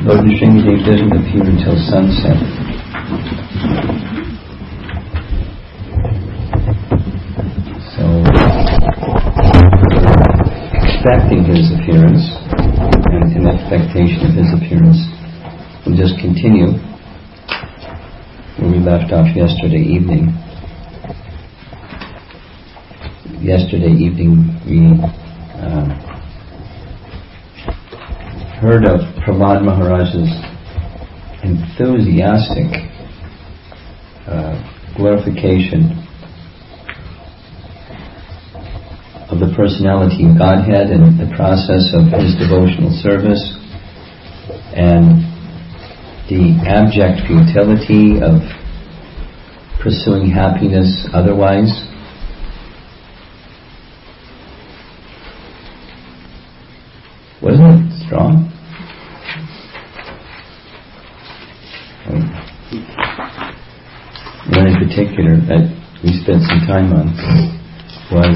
Lord Nrsimhadev doesn't appear until sunset. So, expecting his appearance, and in expectation of his appearance, we'll just continue where we left off yesterday evening. Yesterday evening we heard of Prahlad Maharaj's enthusiastic glorification of the personality of Godhead and the process of his devotional service, and the abject futility of pursuing happiness otherwise. Wasn't it strong? One in particular that we spent some time on was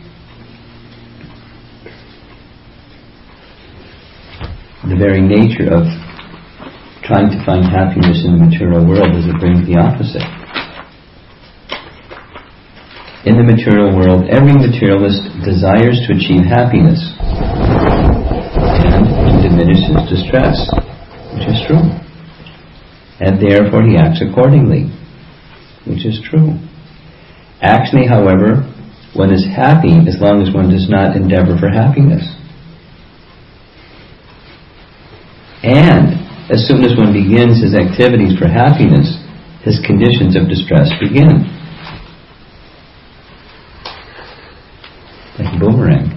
the very nature of trying to find happiness in the material world as it brings the opposite. In the material world, every materialist desires to achieve happiness and to diminish his distress, which is true. And therefore he acts accordingly, which is true. Actually, however, one is happy as long as one does not endeavor for happiness. And as soon as one begins his activities for happiness, his conditions of distress begin. Like a boomerang.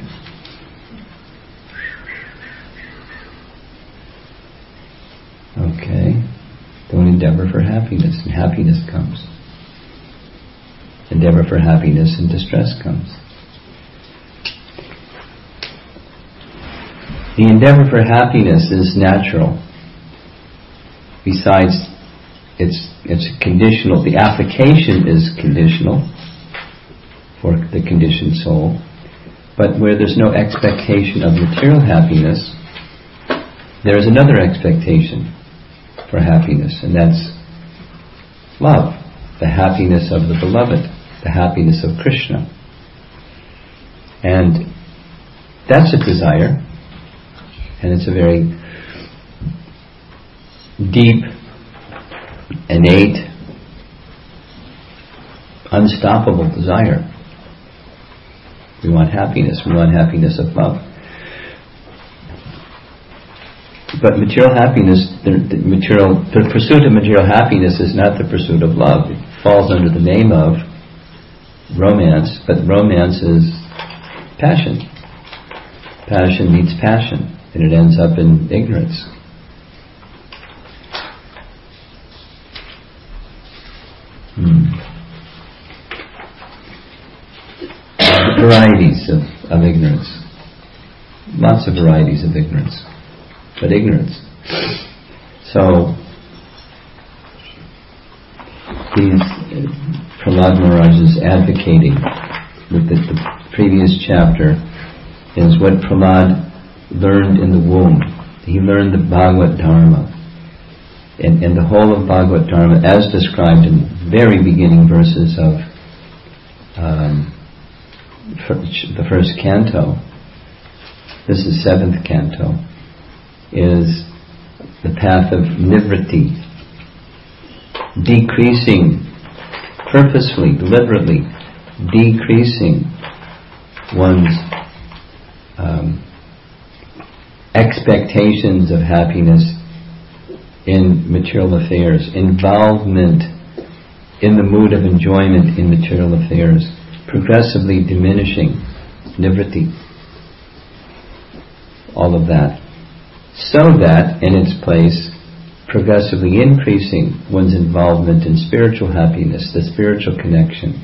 Okay. Don't endeavor for happiness, and happiness comes. Endeavor for happiness, and distress comes. The endeavor for happiness is natural. Besides, it's conditional. The application is conditional for the conditioned soul. But where there's no expectation of material happiness, there is another expectation for happiness, and that's love, the happiness of the beloved, the happiness of Krishna. And that's a desire, and it's a very deep, innate, unstoppable desire. We want happiness. We want happiness of love. But material happiness, the pursuit of material happiness is not the pursuit of love. It falls under the name of romance, but romance is passion. Passion meets passion, and it ends up in ignorance. Varieties of ignorance. Lots of varieties of ignorance. But ignorance. So, Prahlad Maharaj is advocating with the previous chapter is what Prahlad learned in the womb. He learned the Bhagavad Dharma. And the whole of Bhagavad Dharma, as described in the very beginning verses of the first canto, this is 7th canto, is the path of nivritti, decreasing, purposefully, deliberately, decreasing one's expectations of happiness in material affairs, involvement in the mood of enjoyment in material affairs, progressively diminishing, nivritti, all of that, so that in its place progressively increasing one's involvement in spiritual happiness, the spiritual connection.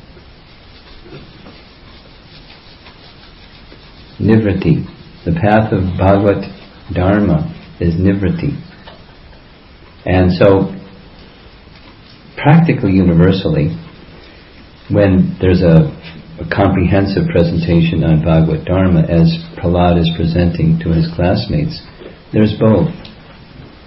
Nivritti, the path of Bhagavad Dharma is nivritti. And so practically universally, when there's a comprehensive presentation on Bhagavad Dharma, as Prahlad is presenting to his classmates, there's both.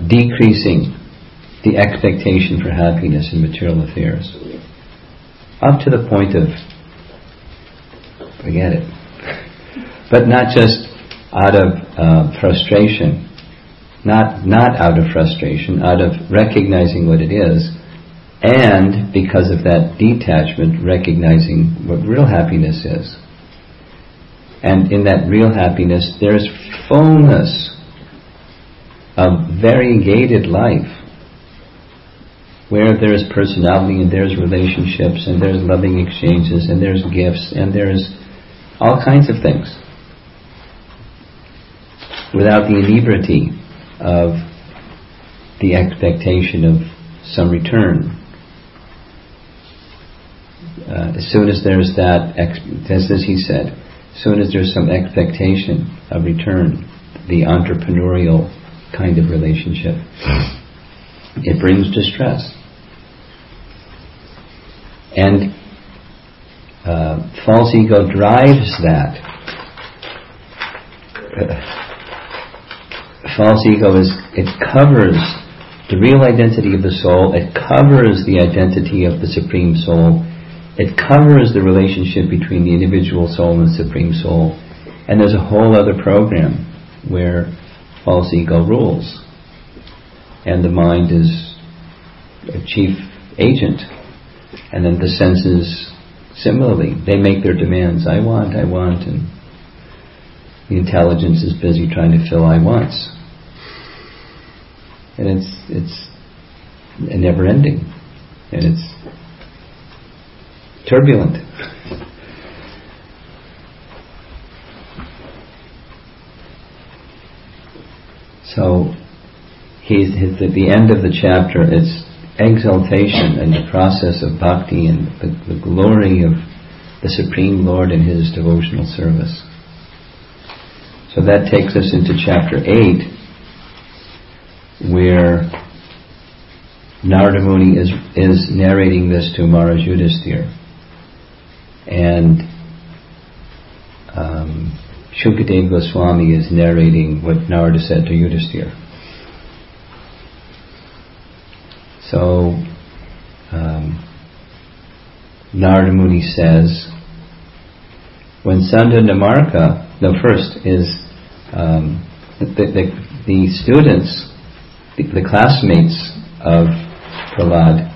decreasing the expectation for happiness in material affairs, up to the point of forget it. But not just out of frustration, not out of frustration, out of recognizing what it is, and because of that detachment, recognizing what real happiness is. And in that real happiness, there's fullness of variegated life, where there's personality and there's relationships and there's loving exchanges and there's gifts and there's all kinds of things, without the inebriety of the expectation of some return. As soon as there's that, as he said, as soon as there's some expectation of return, the entrepreneurial kind of relationship, it brings distress. And false ego drives that. False ego it covers the real identity of the soul, it covers the identity of the Supreme Soul, it covers the relationship between the individual soul and the Supreme Soul. And there's a whole other program where false ego rules. And the mind is a chief agent. And then the senses, similarly, they make their demands. I want, and the intelligence is busy trying to fill I wants. And it's never ending. And it's turbulent. So at the end of the chapter, it's exaltation and the process of bhakti and the glory of the Supreme Lord and His devotional service. So that takes us into chapter 8, where Narada Muni is narrating this to Maharaj Yudhisthira, and Shukadeva Goswami is narrating what Narada said to Yudhisthira. So Narada Muni says, when Sandanamarka, first is the students, the classmates of Prahlad,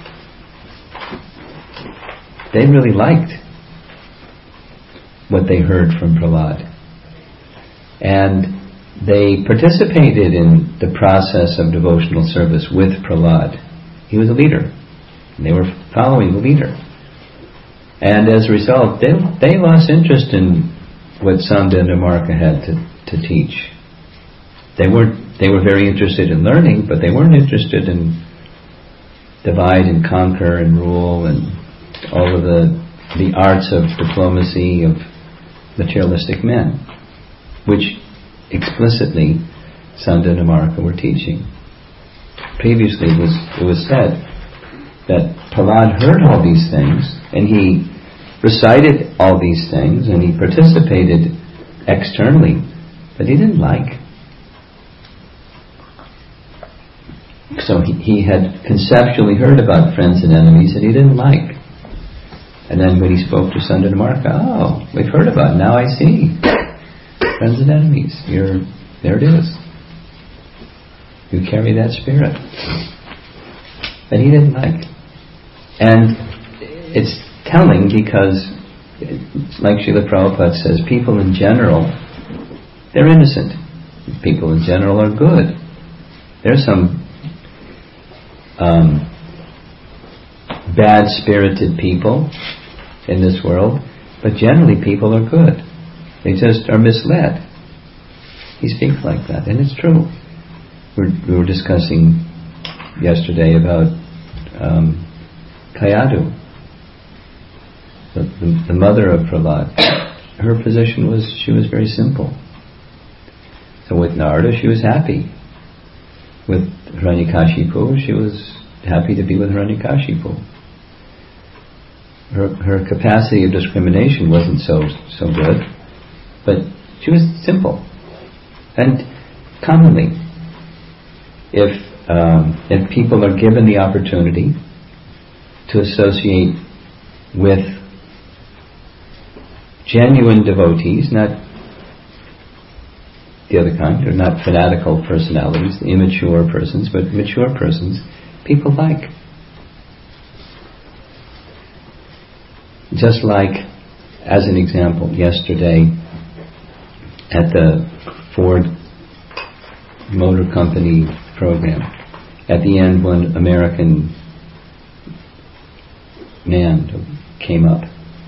they really liked what they heard from Prahlad. And they participated in the process of devotional service with Prahlad. He was a leader. And they were following the leader. And as a result, they lost interest in what Sandanamarka had to teach. They were very interested in learning, but they weren't interested in divide and conquer and rule and all of the arts of diplomacy of materialistic men, which explicitly Sandanamarka were teaching. Previously it was said that Prahlad heard all these things and he recited all these things and he participated externally, but he didn't like. So he had conceptually heard about friends and enemies and he didn't like. And then when he spoke to Sandanamarka, we've heard about it, now I see. Friends and enemies, there it is. You carry that spirit. But he didn't like. And it's telling because, like Srila Prabhupada says, people in general, they're innocent. People in general are good. There's some bad-spirited people in this world, but generally people are good. They just are misled. He speaks like that, and it's true. We were discussing yesterday about Kayadu, the mother of Prahlad. Her position was, she was very simple. So with Narada, she was happy. With Hiranyakashipu, she was happy to be with Hiranyakashipu. Her capacity of discrimination wasn't so good, but she was simple. And commonly, if people are given the opportunity to associate with genuine devotees, not the other kind, or not fanatical personalities, immature persons, but mature persons, people like. Just like, as an example, yesterday at the Ford Motor Company program, at the end one American man came up,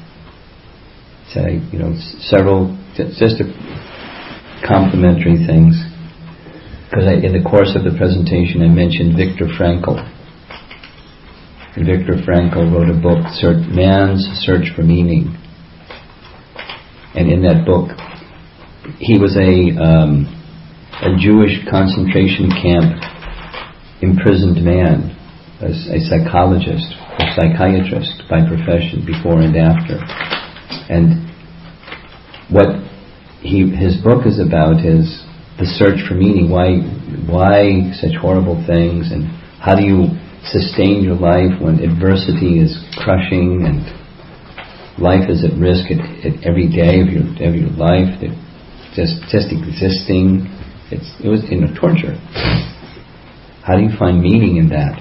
said, several, just complimentary things, because in the course of the presentation I mentioned Viktor Frankl. And Viktor Frankl wrote a book, Man's Search for Meaning. And in that book, he was a Jewish concentration camp imprisoned man, a psychologist, a psychiatrist by profession, before and after. And what his book is about is the search for meaning. Why such horrible things, and how do you sustain your life when adversity is crushing and life is at risk at every day of your life, just existing. It was torture. How do you find meaning in that?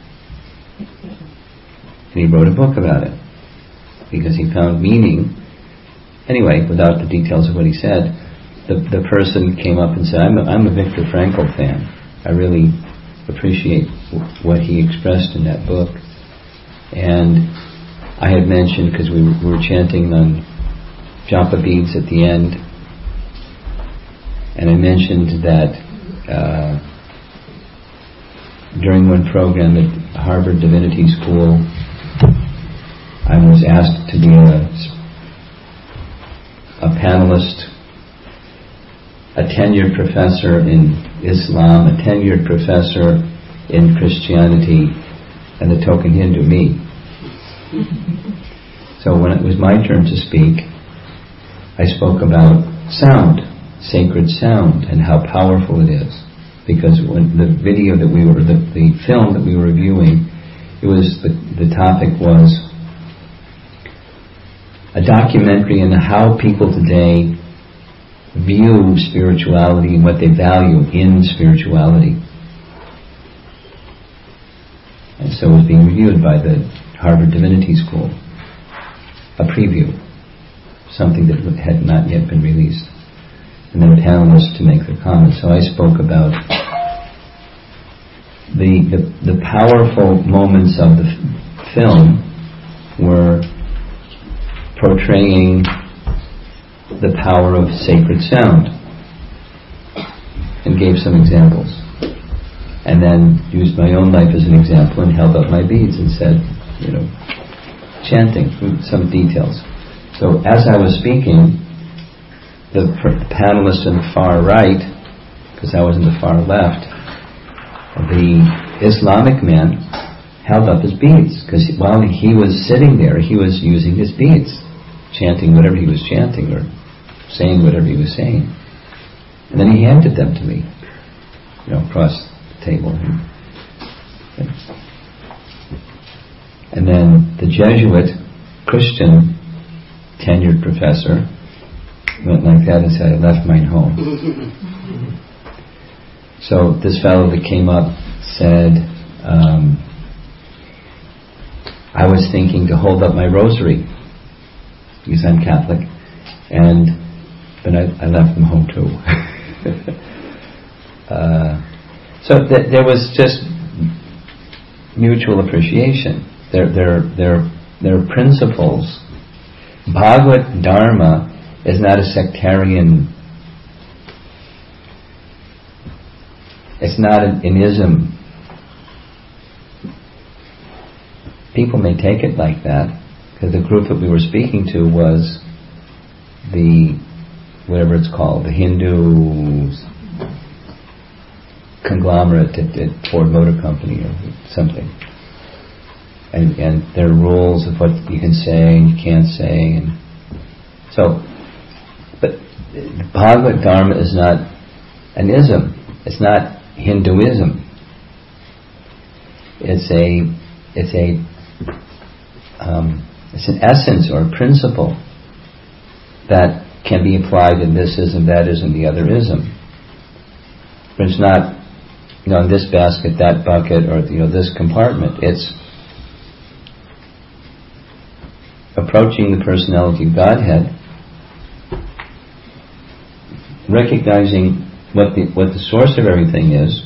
And he wrote a book about it because he found meaning. Anyway, without the details of what he said, the person came up and said, I'm a Viktor Frankl fan. I really appreciate what he expressed in that book. And I had mentioned, because we were chanting on japa beads at the end, and I mentioned that during one program at Harvard Divinity School, I was asked to be a panelist, a tenured professor in Islam, a tenured professor in Christianity, and the token Hindu, me. So when it was my turn to speak, I spoke about sound, sacred sound, and how powerful it is. Because when the video that we were, the film that we were reviewing, it was the topic was a documentary on how people today view spirituality and what they value in spirituality. And so it was being reviewed by the Harvard Divinity School. A preview, something that had not yet been released. And then panelists to make their comments. So I spoke about the powerful moments of the film were portraying the power of sacred sound, and gave some examples, and then used my own life as an example and held up my beads and said, chanting some details. So as I was speaking, the panelist in the far right, because I was in the far left, the Islamic man held up his beads, because while he was sitting there, he was using his beads, chanting whatever he was chanting, or saying whatever he was saying. And then he handed them to me, across the table. And then the Jesuit Christian tenured professor went like that and said, I left mine home. So this fellow that came up said, I was thinking to hold up my rosary, because I'm Catholic, but I left them home too. So there was just mutual appreciation. Their principles. Bhagavad Dharma is not a sectarian. It's not an ism. People may take it like that, because the group that we were speaking to was whatever it's called, the Hindu conglomerate at Ford Motor Company or something. And there are rules of what you can say and you can't say. And so, but Bhagavad Dharma is not an ism. It's not Hinduism. It's an essence or a principle that can be applied in this ism, that ism, the other ism. But it's not, in this basket, that bucket, or this compartment. It's approaching the personality of Godhead, recognizing what the source of everything is,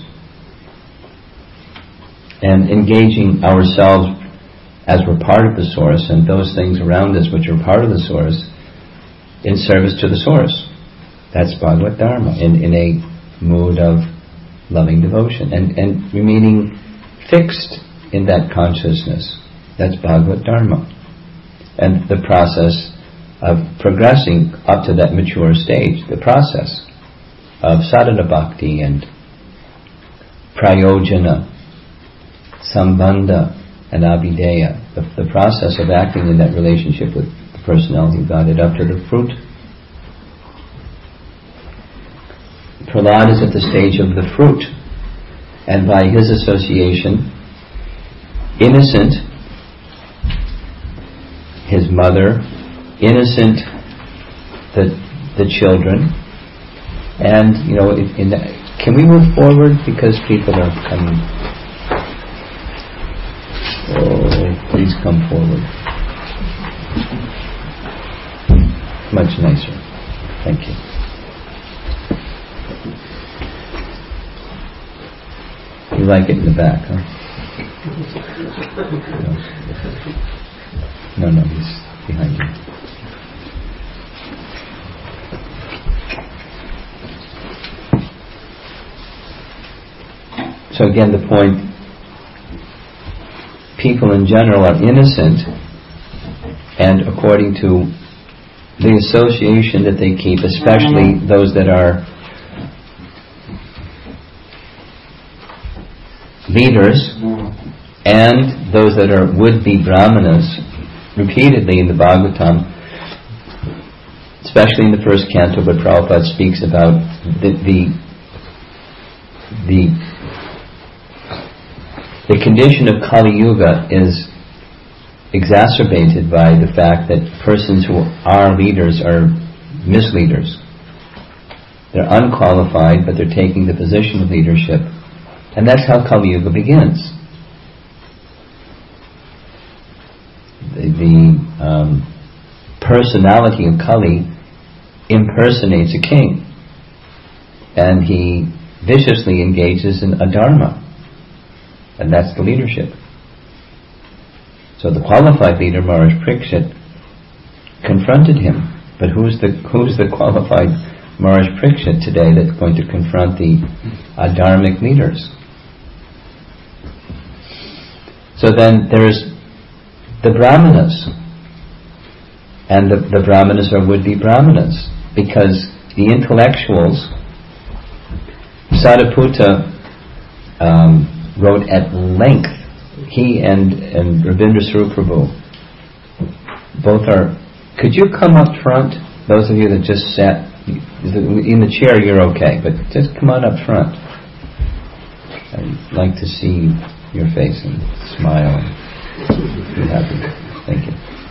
and engaging ourselves as we're part of the source, and those things around us which are part of the source, in service to the source. That's Bhagavad Dharma, in a mood of loving devotion, and remaining fixed in that consciousness. That's Bhagavad Dharma. And the process of progressing up to that mature stage, the process of sadhana bhakti and prayojana, sambandha and abhideya, the process of acting in that relationship with the personality of Godhead up to the fruit. Prahlad is at the stage of the fruit, and by his association, innocent, his mother, innocent, the children, and can we move forward because people are coming? Oh, please come forward. Much nicer. Thank you. You like it in the back, huh? No, he's behind you. So again, the point, people in general are innocent, and according to the association that they keep, especially those that are leaders and those that are would-be brahmanas, repeatedly in the Bhagavatam, especially in the first canto, where Prabhupada speaks about the condition of Kali Yuga is exacerbated by the fact that persons who are leaders are misleaders. They're unqualified, but they're taking the position of leadership. And that's how Kali Yuga begins. The personality of Kali impersonates a king, and he viciously engages in adharma, and that's the leadership. So the qualified leader, Maharaj Parikshit, confronted him. But who's the qualified Maharaj Parikshit today that's going to confront the adharmic leaders? So then there's the brahmanas, and the brahmanas are would-be brahmanas, because the intellectuals, Sariputta wrote at length, he and Rabindra Swarup Prabhu, both are. Could you come up front? Those of you that just sat in the chair, you're okay, but just come on up front. I'd like to see your face and smile and be happy. Thank you.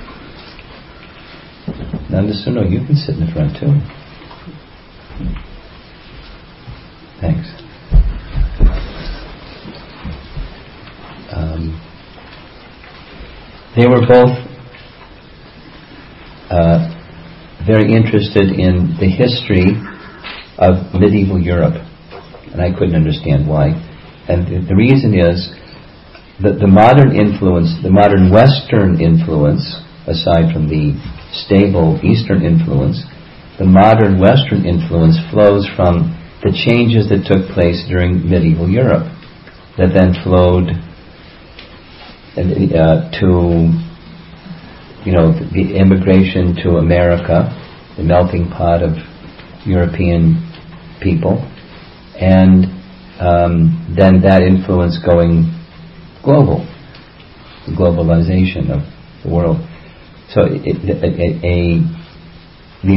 Nandasuno, you can sit in the front too. Thanks. They were both very interested in the history of medieval Europe, and I couldn't understand why. And the reason is that the modern influence, the modern Western influence, aside from the stable Eastern influence, the modern Western influence flows from the changes that took place during medieval Europe, that then flowed to the immigration to America, the melting pot of European people, and then that influence going global, the globalization of the world. So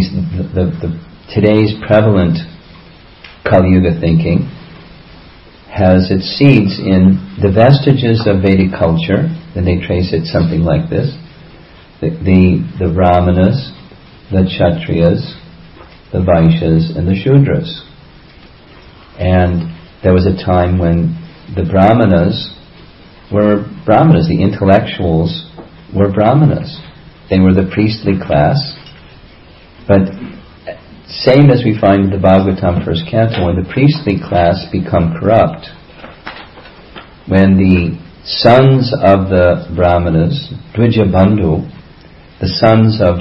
today's prevalent Kali Yuga thinking has its seeds in the vestiges of Vedic culture, and they trace it something like this. The Brahmanas, the Kshatriyas, the Vaishyas, and the Shudras. And there was a time when the Brahmanas were Brahmanas, the intellectuals were Brahmanas. They were the priestly class. But same as we find in the Bhagavatam first canto, when the priestly class become corrupt, when the sons of the Brahmanas, Dvija Bandhu, the sons of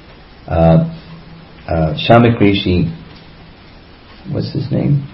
Shamik Rishi, what's his name?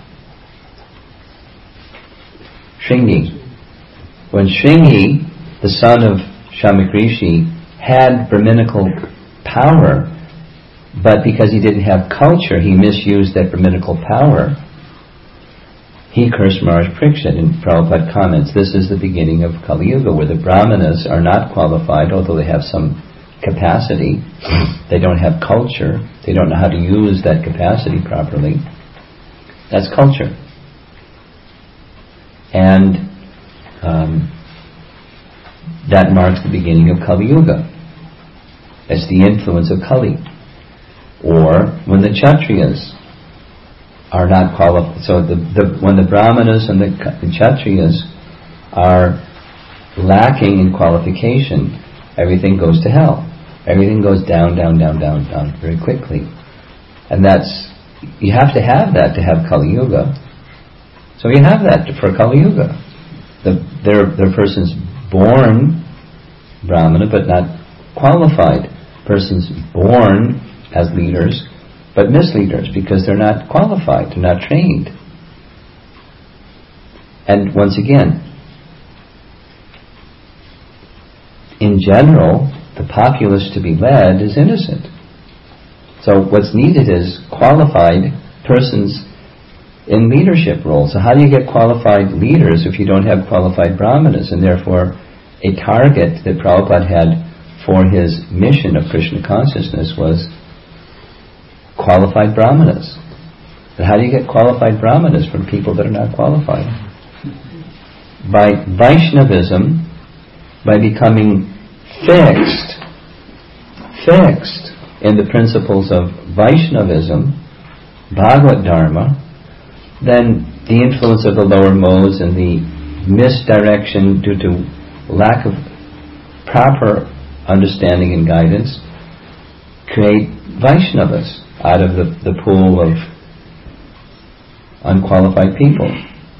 Shringi. When Shringi, the son of Shamik Rishi, had Brahminical power, but because he didn't have culture, he misused that Brahminical power, he cursed Maharaj Parikshit. And Prabhupada comments, this is the beginning of Kali Yuga, where the Brahmanas are not qualified, although they have some capacity. They don't have culture. They don't know how to use that capacity properly. That's culture. And that marks the beginning of Kali Yuga. It's the influence of Kali. Or when the Kshatriyas are not qualified. So when the Brahmanas and the Kshatriyas are lacking in qualification, everything goes to hell. Everything goes down, down, down, down, down very quickly. And you have to have that to have Kali Yuga. So you have that for Kali Yuga. There are persons born Brahmana but not qualified. Persons born as leaders but misleaders because they're not qualified, they're not trained. And once again, in general, the populace to be led is innocent. So what's needed is qualified persons in leadership roles. So how do you get qualified leaders if you don't have qualified brahmanas? And therefore, a target that Prabhupada had for his mission of Krishna consciousness was qualified brahmanas. And how do you get qualified brahmanas from people that are not qualified? By Vaishnavism, by becoming fixed in the principles of Vaishnavism, Bhagavad Dharma, then the influence of the lower modes and the misdirection due to lack of proper understanding and guidance create Vaishnavas out of the pool of unqualified people.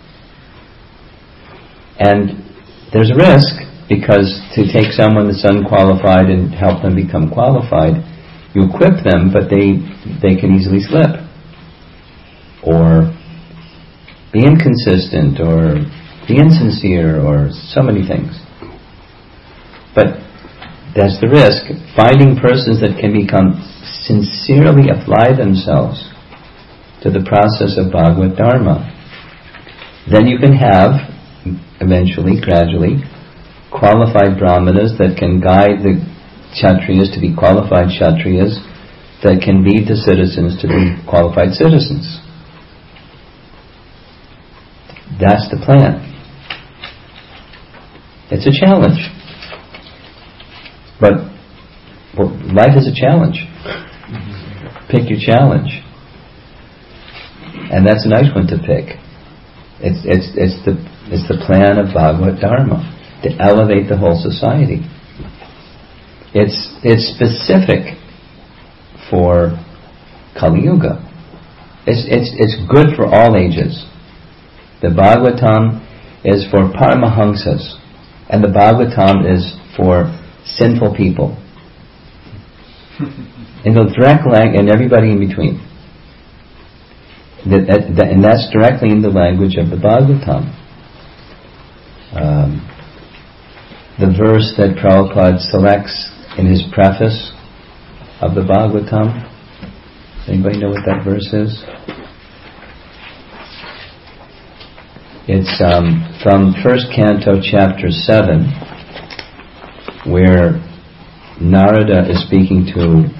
And there's a risk, because to take someone that's unqualified and help them become qualified, you equip them, but they can easily slip or be inconsistent or be insincere or so many things. But that's the risk. Finding persons that can sincerely apply themselves to the process of Bhagavad Dharma. Then you can have, eventually, gradually, qualified brahmanas that can guide the Kshatriyas to be qualified Kshatriyas, that can lead the citizens to be qualified citizens. That's the plan. It's a challenge. But life is a challenge. Pick your challenge. And that's a nice one to pick. It's the plan of Bhagavad Dharma, to elevate the whole society. It's specific for Kali Yuga. It's good for all ages. The Bhagavatam is for Paramahamsas, and the Bhagavatam is for sinful people. In the direct language, and everybody in between. And that's directly in the language of the Bhagavatam. The verse that Prabhupada selects in his preface of the Bhagavatam. Anybody know what that verse is? It's from first canto, chapter 7, where Narada is speaking to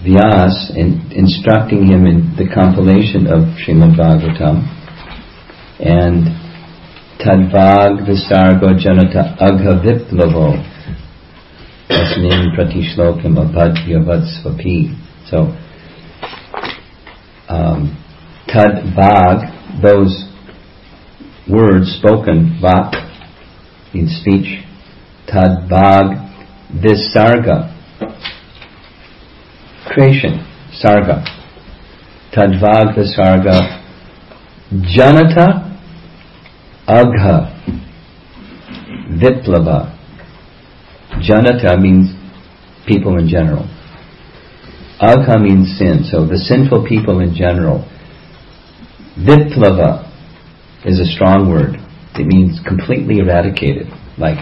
Vyas instructing him in the compilation of Srimad Bhagavatam, and Tadvag Visargo Janata Agha Viplavo Asmin Pratishlokam Abhadyavatsvapi. So Tadvag, those words spoken, Vak, in speech, Tadvag Visarga, creation, Sarga. Tadvag Visarga Janata Agha Viplava. Janata means people in general. Agha means sin, so the sinful people in general. Viplava is a strong word. It means completely eradicated, like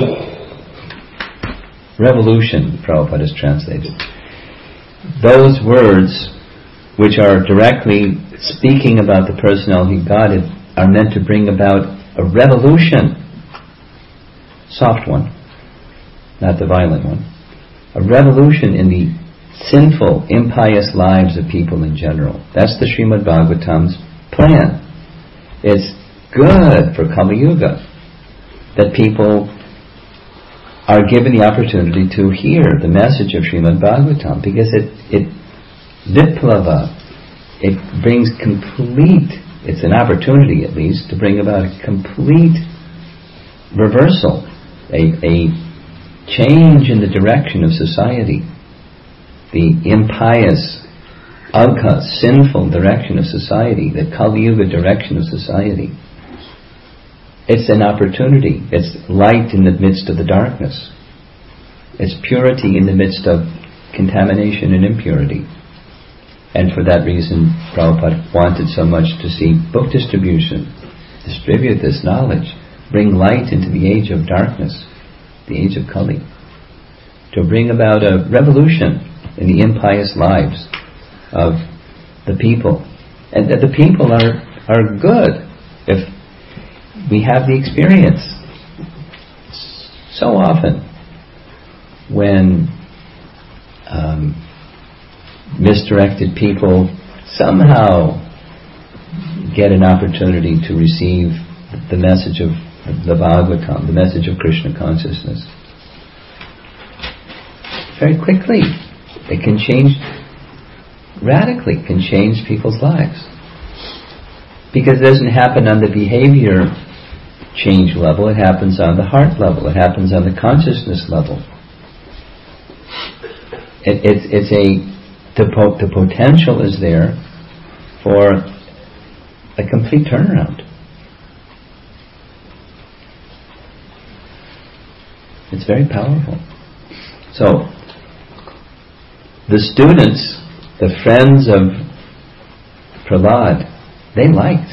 revolution, Prabhupada has translated. Those words, which are directly speaking about the personality of God, are meant to bring about a revolution. Soft one, not the violent one. A revolution in the sinful, impious lives of people in general. That's the Srimad Bhagavatam's plan. It's good for Kali Yuga that people are given the opportunity to hear the message of Srimad Bhagavatam, because it viplava, it brings complete, it's an opportunity at least, to bring about a complete reversal, a change in the direction of society, the impious, agha, sinful direction of society, the Kali Yuga direction of society. It's an opportunity. It's light in the midst of the darkness. It's purity in the midst of contamination and impurity. And for that reason, Prabhupada wanted so much to see book distribution, distribute this knowledge, bring light into the age of darkness, the age of Kali, to bring about a revolution in the impious lives of the people. And that the people are good if we have the experience. So often when misdirected people somehow get an opportunity to receive the message of the Bhagavatam, the message of Krishna consciousness, very quickly it can change, radically can change people's lives. Because it doesn't happen on the behavior change level, it happens on the heart level, it happens on the consciousness level. The potential is there for a complete turnaround. It's very powerful. So, the students, the friends of Prahlad, they liked.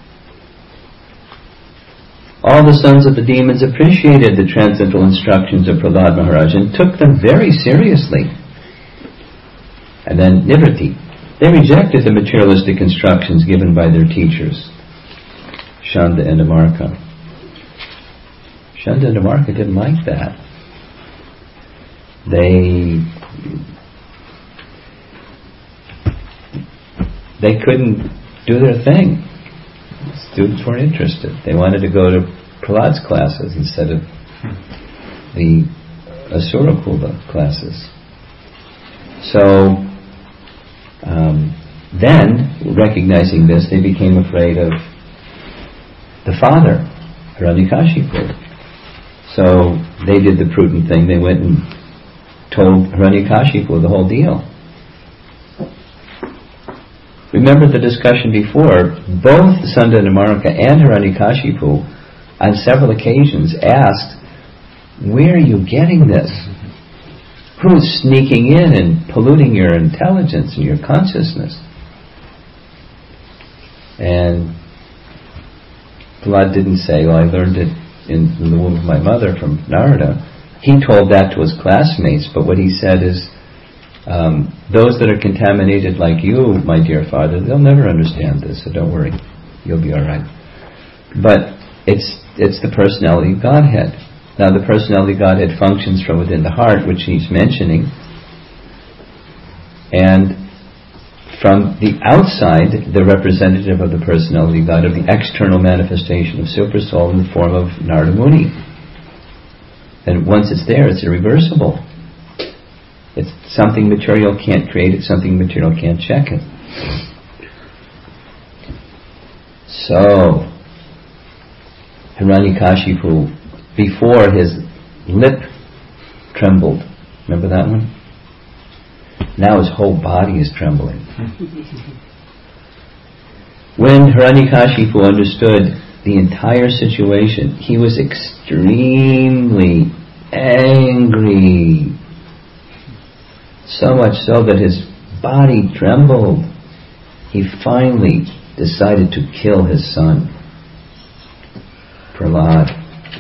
All the sons of the demons appreciated the transcendental instructions of Prahlad Maharaj and took them very seriously. And then Nivritti. They rejected the materialistic instructions given by their teachers, Shanda and Amarka. Shanda and Amarka didn't like that. They couldn't do their thing. Students weren't interested. They wanted to go to Prahlad's classes instead of the Asura Kula classes. So then, recognizing this, they became afraid of the father, Hiranyakashipu. So they did the prudent thing. They went and told Hiranyakashipu the whole deal. Remember the discussion before, both Sandandamarika and Hiranyakashipu on several occasions asked, where are you getting this? Who's sneaking in and polluting your intelligence and your consciousness? And Prahlad didn't say, well, I learned it in the womb of my mother from Narada. He told that to his classmates, but what he said is, those that are contaminated like you, my dear father, they'll never understand this, so don't worry. You'll be alright. But it's the personality of Godhead. Now the personality of Godhead functions from within the heart, which he's mentioning. And from the outside, the representative of the personality of God, of the external manifestation of Supersoul in the form of Narada Muni. And once it's there, it's irreversible. It's something material can't create, it's something material can't check it. So, Hiranyakashipu, before his lip trembled, remember that one? Now his whole body is trembling. When Hiranyakashipu understood the entire situation, he was extremely angry. So much so that his body trembled. He finally decided to kill his son, Prahlad.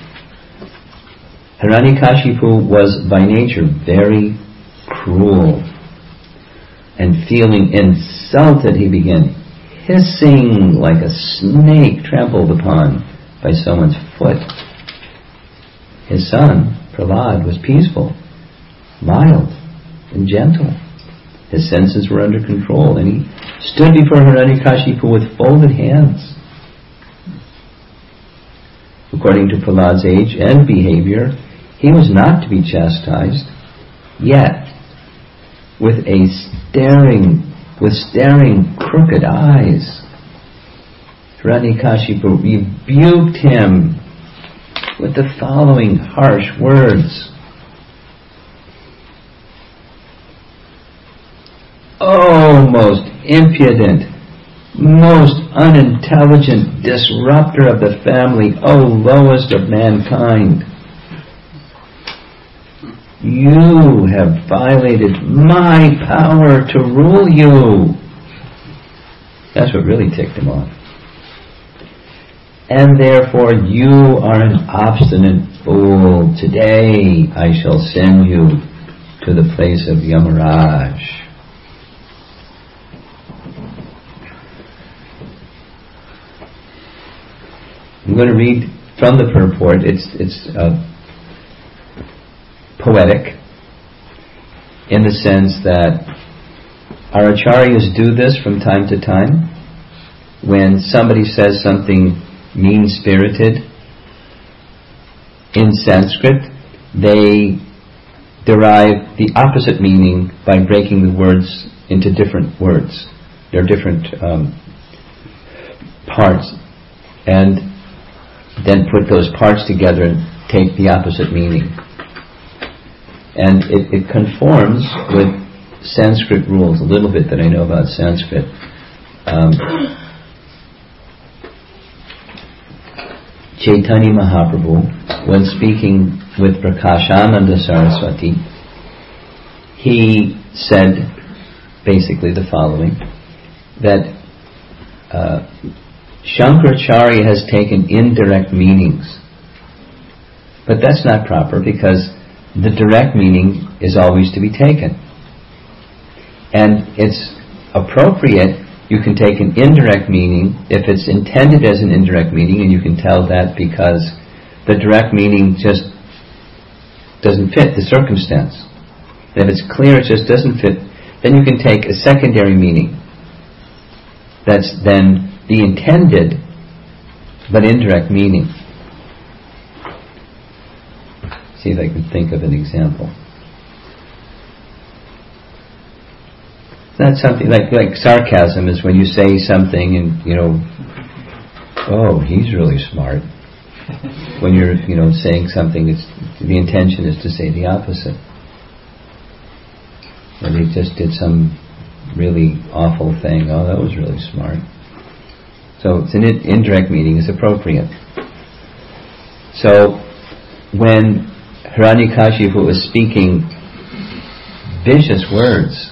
Hiranyakashipu was by nature very cruel. And feeling insulted, he began hissing like a snake trampled upon by someone's foot. His son, Prahlad, was peaceful, mild, and gentle. His senses were under control, and he stood before Hiranyakashipu with folded hands. According to Prahlad's age and behavior, he was not to be chastised, yet with staring crooked eyes, Hiranyakashipu rebuked him with the following harsh words. "O most impudent, most unintelligent disruptor of the family, O lowest of mankind, you have violated my power to rule you." That's what really ticked him off. "And therefore you are an obstinate fool. Today I shall send you to the place of Yamaraj." I'm going to read from the purport. It's poetic in the sense that our acharyas do this from time to time. When somebody says something mean-spirited in Sanskrit, they derive the opposite meaning by breaking the words into different words. There are different parts, and then put those parts together and take the opposite meaning. And it conforms with Sanskrit rules, a little bit that I know about Sanskrit. Chaitanya Mahaprabhu, when speaking with Prakashananda Saraswati, he said basically the following, that Shankaracharya has taken indirect meanings. But that's not proper, because the direct meaning is always to be taken. And it's appropriate, you can take an indirect meaning if it's intended as an indirect meaning, and you can tell that because the direct meaning just doesn't fit the circumstance. And if it's clear it just doesn't fit, then you can take a secondary meaning. That's then the intended but indirect meaning. See if I can think of an example. That's something like sarcasm is when you say something and, oh, he's really smart. When you're, saying something, the intention is to say the opposite. Or they just did some really awful thing. Oh, that was really smart. So it's an indirect meaning is appropriate. So when Hiranyakashipu was speaking vicious words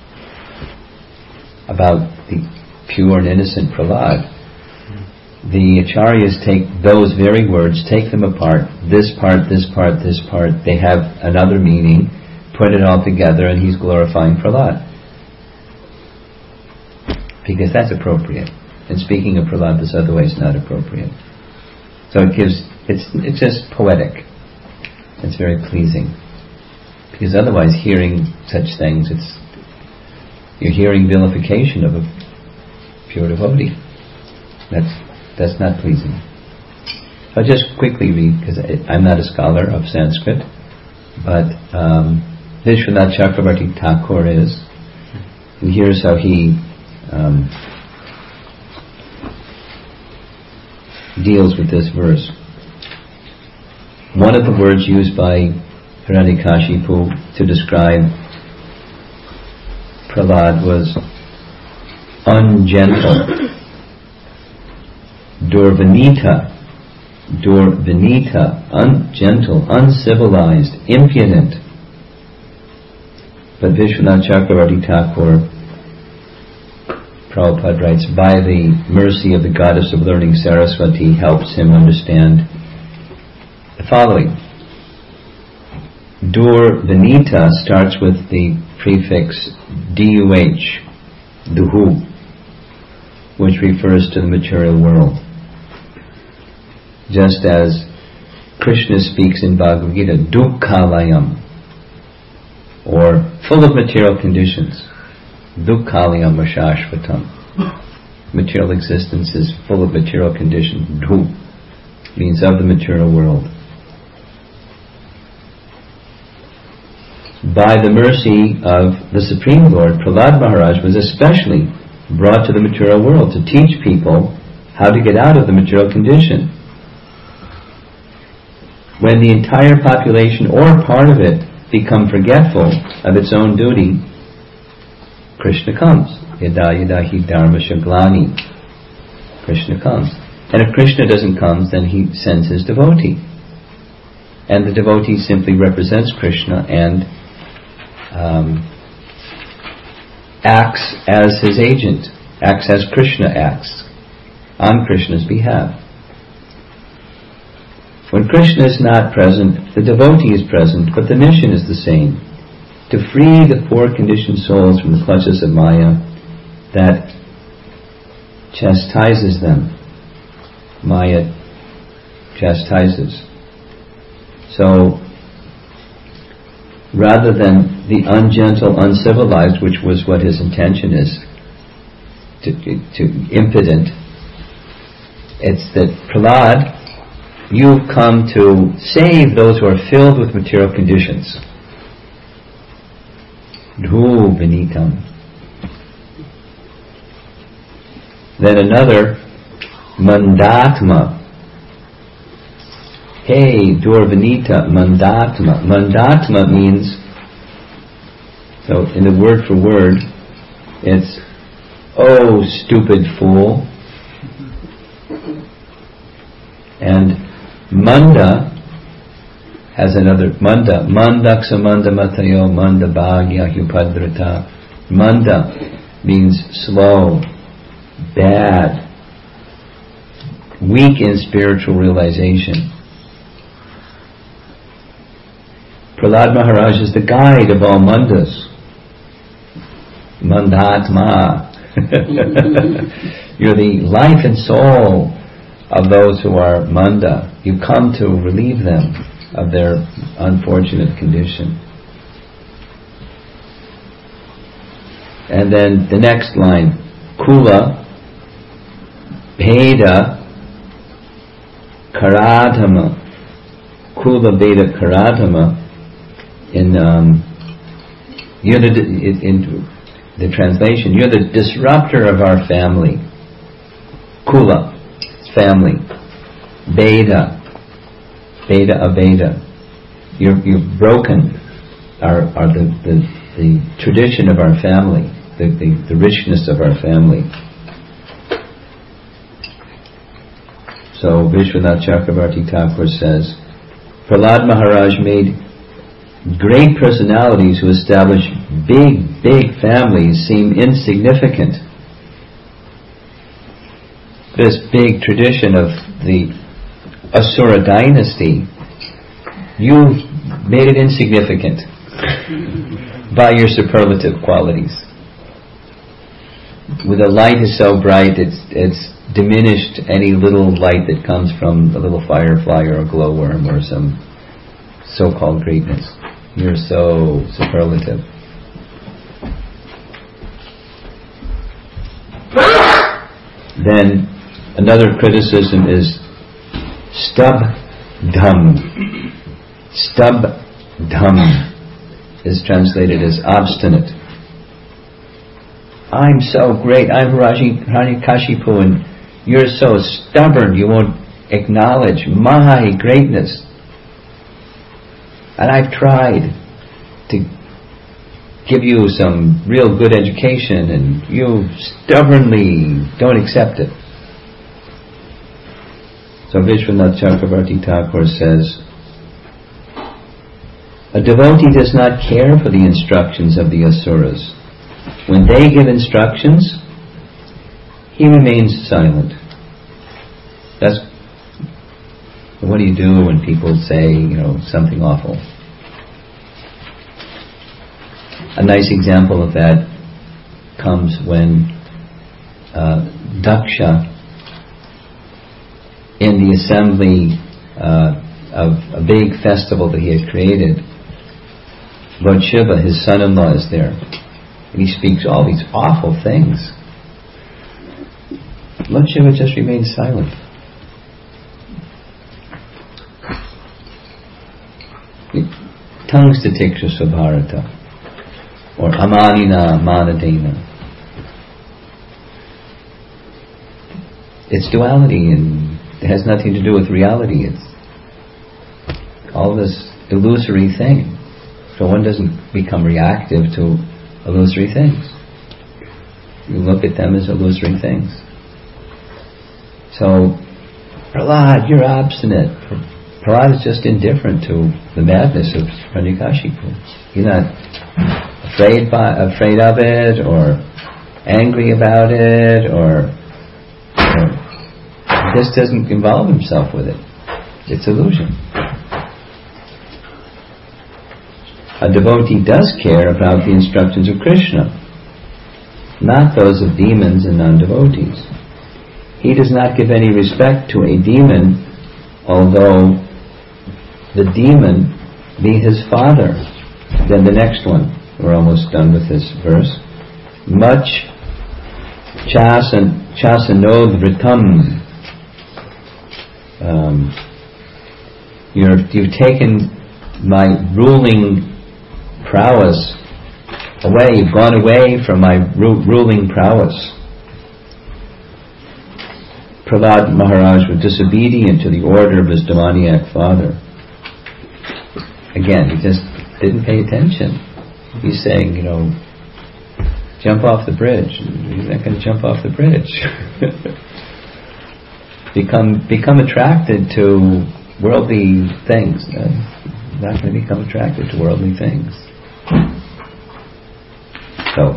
about the pure and innocent Prahlad, the acharyas take those very words, take them apart, this part, this part, this part, they have another meaning, put it all together, and he's glorifying Prahlad. Because that's appropriate. And speaking of Prahlad, this other way is not appropriate. So it's just poetic. It's very pleasing. Because otherwise, hearing such things, You're hearing vilification of a pure devotee. That's not pleasing. I'll just quickly read, because I'm not a scholar of Sanskrit, but Vishwanath Chakravarti Thakur is, and here's how he deals with this verse. One of the words used by Hiranyakashipu to describe Prahlad was ungentle, Durvanita, ungentle, uncivilized, impudent. But Vishwanath Chakravarti Thakur, Prabhupada writes, by the mercy of the goddess of learning Saraswati, helps him understand the following. Durvanita starts with the prefix duh, duhu, which refers to the material world. Just as Krishna speaks in Bhagavad Gita, dukkhalayam, or full of material conditions. Dukkhalayam ashashvatam. Material existence is full of material conditions. Du means of the material world. By the mercy of the Supreme Lord, Prahlad Maharaj was especially brought to the material world to teach people how to get out of the material condition. When the entire population or part of it become forgetful of its own duty, Krishna comes. Yada yada hi dharma shaglani. Krishna comes. And if Krishna doesn't come, then he sends his devotee. And the devotee simply represents Krishna and acts as his agent, acts as Krishna acts, on Krishna's behalf. When Krishna is not present, the devotee is present, but the mission is the same: to free the poor conditioned souls from the clutches of Maya that chastises them. Maya chastises. So, rather than the ungentle, uncivilized, which was what his intention is, to impudent, it's that Prahlad, you've come to save those who are filled with material conditions. Dhru vinitam. Then another, mandatma. Hey, Durvanita, mandatma. Mandatma means, so in the word for word, it's, oh, stupid fool. And Manda has another, Manda, Mandaksa Manda Matayo, Manda Bhagya Hupadrata. Manda means slow, bad, weak in spiritual realization. Prahlad Maharaj is the guide of all Mandas. Mandatma. You're the life and soul of those who are Manda. You come to relieve them of their unfortunate condition. And then the next line, Kula, Bheda, Karadhama. Kula, Bheda, Karadhama. In the translation, you're the disruptor of our family. Kula, family. Bheda, Bheda Abheda. You've broken the tradition of our family, the richness of our family. So Vishwanath Chakravarti Thakur says, Prahlad Maharaj made great personalities who establish big families seem insignificant. This big tradition of the Asura dynasty, you've made it insignificant by your superlative qualities. When the light is so bright, it's diminished any little light that comes from a little firefly or a glowworm or some so-called greatness. You're so superlative. Then another criticism is stabdham. Stabdham is translated as obstinate. I'm so great, I'm Hiranyakashipu, and you're so stubborn, you won't acknowledge my greatness. And I've tried to give you some real good education, and you stubbornly don't accept it. So Vishwanath Chakravarti Thakur says, a devotee does not care for the instructions of the asuras. When they give instructions, he remains silent. That's what do you do when people say, something awful? A nice example of that comes when Daksha, in the assembly of a big festival that he had created, Lord Shiva, his son-in-law, is there. And he speaks all these awful things. Lord Shiva just remains silent. Tongues to Tiksha Subharata, or Amanina Manadena. It's duality, and it has nothing to do with reality. It's all this illusory thing. So one doesn't become reactive to illusory things. You look at them as illusory things. So, Prahlad, you're obstinate. Prahlad is just indifferent to the madness of Hiranyakashipu. He's not afraid of it, or angry about it, or just doesn't involve himself with it. It's illusion. A devotee does care about the instructions of Krishna, not those of demons and non-devotees. He does not give any respect to a demon, although the demon be his father. Then the next one, we're almost done with this verse. Much chasanodvritam. You've taken my ruling prowess away. You've gone away from my ruling prowess. Prahlad Maharaj was disobedient to the order of his demoniac father. Again, he just didn't pay attention. He's saying, jump off the bridge. He's not going to jump off the bridge. Become attracted to worldly things. Not going to become attracted to worldly things. So,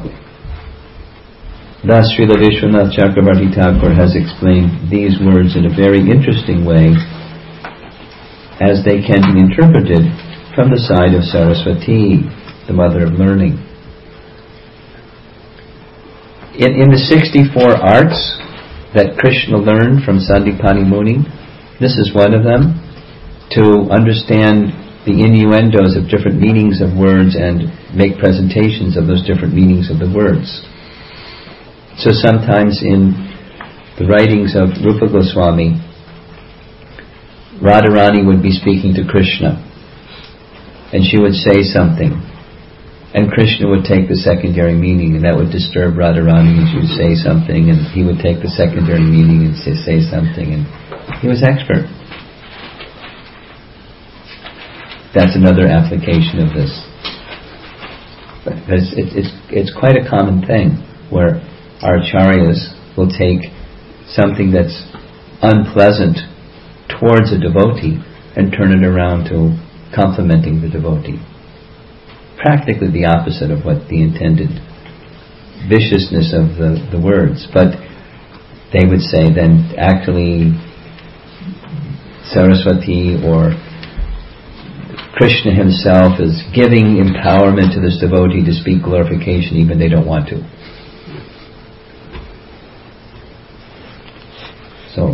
thus Srila Vishwanath Chakravarti Thakur has explained these words in a very interesting way, as they can be interpreted from the side of Saraswati, the mother of learning. In the 64 arts that Krishna learned from Sandipani Muni, this is one of them, to understand the innuendos of different meanings of words and make presentations of those different meanings of the words. So sometimes in the writings of Rupa Goswami, Radharani would be speaking to Krishna, and she would say something, and Krishna would take the secondary meaning, and that would disturb Radharani, and she would say something, and he would take the secondary meaning and say something, and he was expert. That's another application of this. Because it's quite a common thing where our acharyas will take something that's unpleasant towards a devotee and turn it around to complimenting the devotee. Practically the opposite of what the intended viciousness of the words. But they would say then actually Saraswati or Krishna himself is giving empowerment to this devotee to speak glorification even they don't want to. So,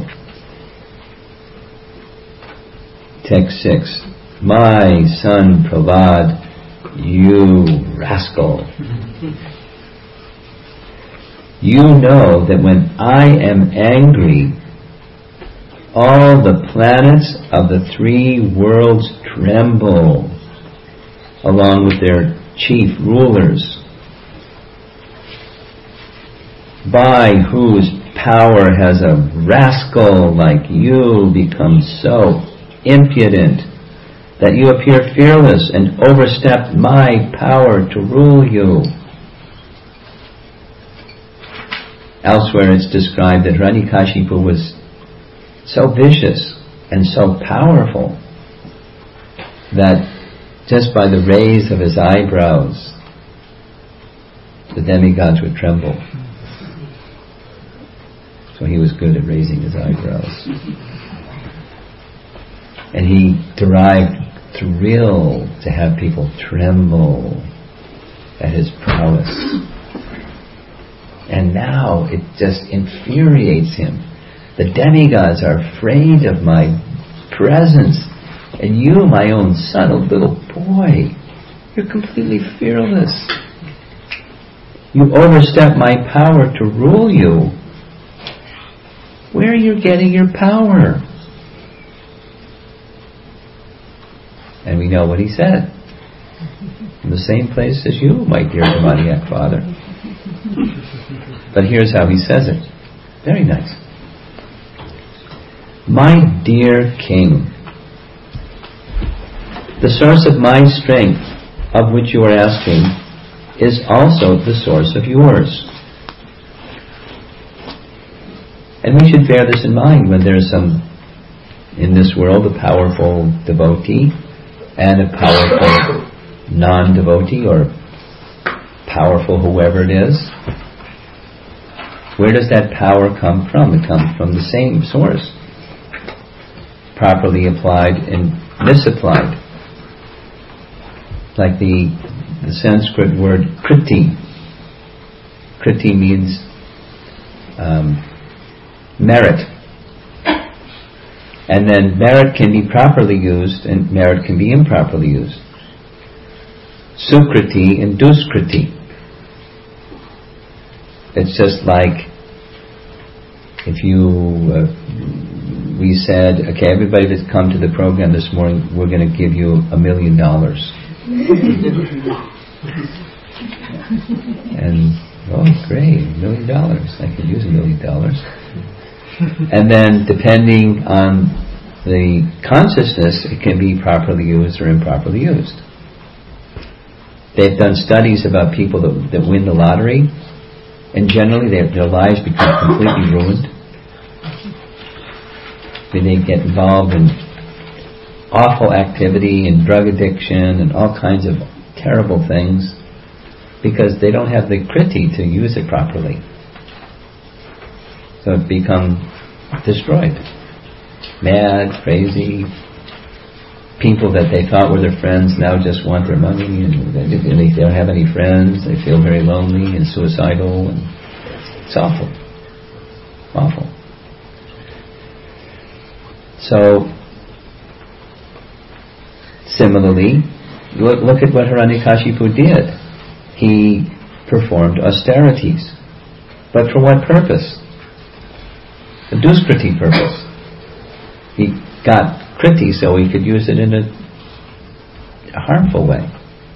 text 6. My son Prahlad, you rascal. you know that when I am angry, all the planets of the 3 worlds tremble, along with their chief rulers, by whose power has a rascal like you become so impudent that you appear fearless and overstep my power to rule you. Elsewhere it's described that Hiranyakashipu was so vicious and so powerful that just by the raise of his eyebrows, the demigods would tremble. So he was good at raising his eyebrows. And he derived thrill to have people tremble at his prowess. And now it just infuriates him. The demigods are afraid of my presence. And you, my own son, a little boy, you're completely fearless. You overstep my power to rule you. Where are you getting your power? And we know what he said. In the same place as you, my dear demoniac father. But here's how he says it. Very nice. My dear king, the source of my strength, of which you are asking, is also the source of yours. And we should bear this in mind when there's in this world, a powerful devotee and a powerful non-devotee, or powerful whoever it is. Where does that power come from? It comes from the same source, properly applied and misapplied. Like the Sanskrit word kriti. Kriti means merit. And then merit can be properly used and merit can be improperly used. Sukriti and duskriti. It's just like if we said, okay, everybody that's come to the program this morning, we're going to give you $1 million. And, oh great, $1 million. I could use $1 million. And then depending on the consciousness, it can be properly used or improperly used. They've done studies about people that win the lottery, and generally their lives become completely ruined. They get involved in awful activity and drug addiction and all kinds of terrible things because they don't have the kriti to use it properly. So it becomes destroyed. Mad, crazy. People that they thought were their friends now just want their money, and they don't have any friends. They feel very lonely and suicidal, and it's awful. Awful. So, similarly, look at what Hiranyakashipu did. He performed austerities. But for what purpose? The duskriti purpose. He got kriti so he could use it in a harmful way.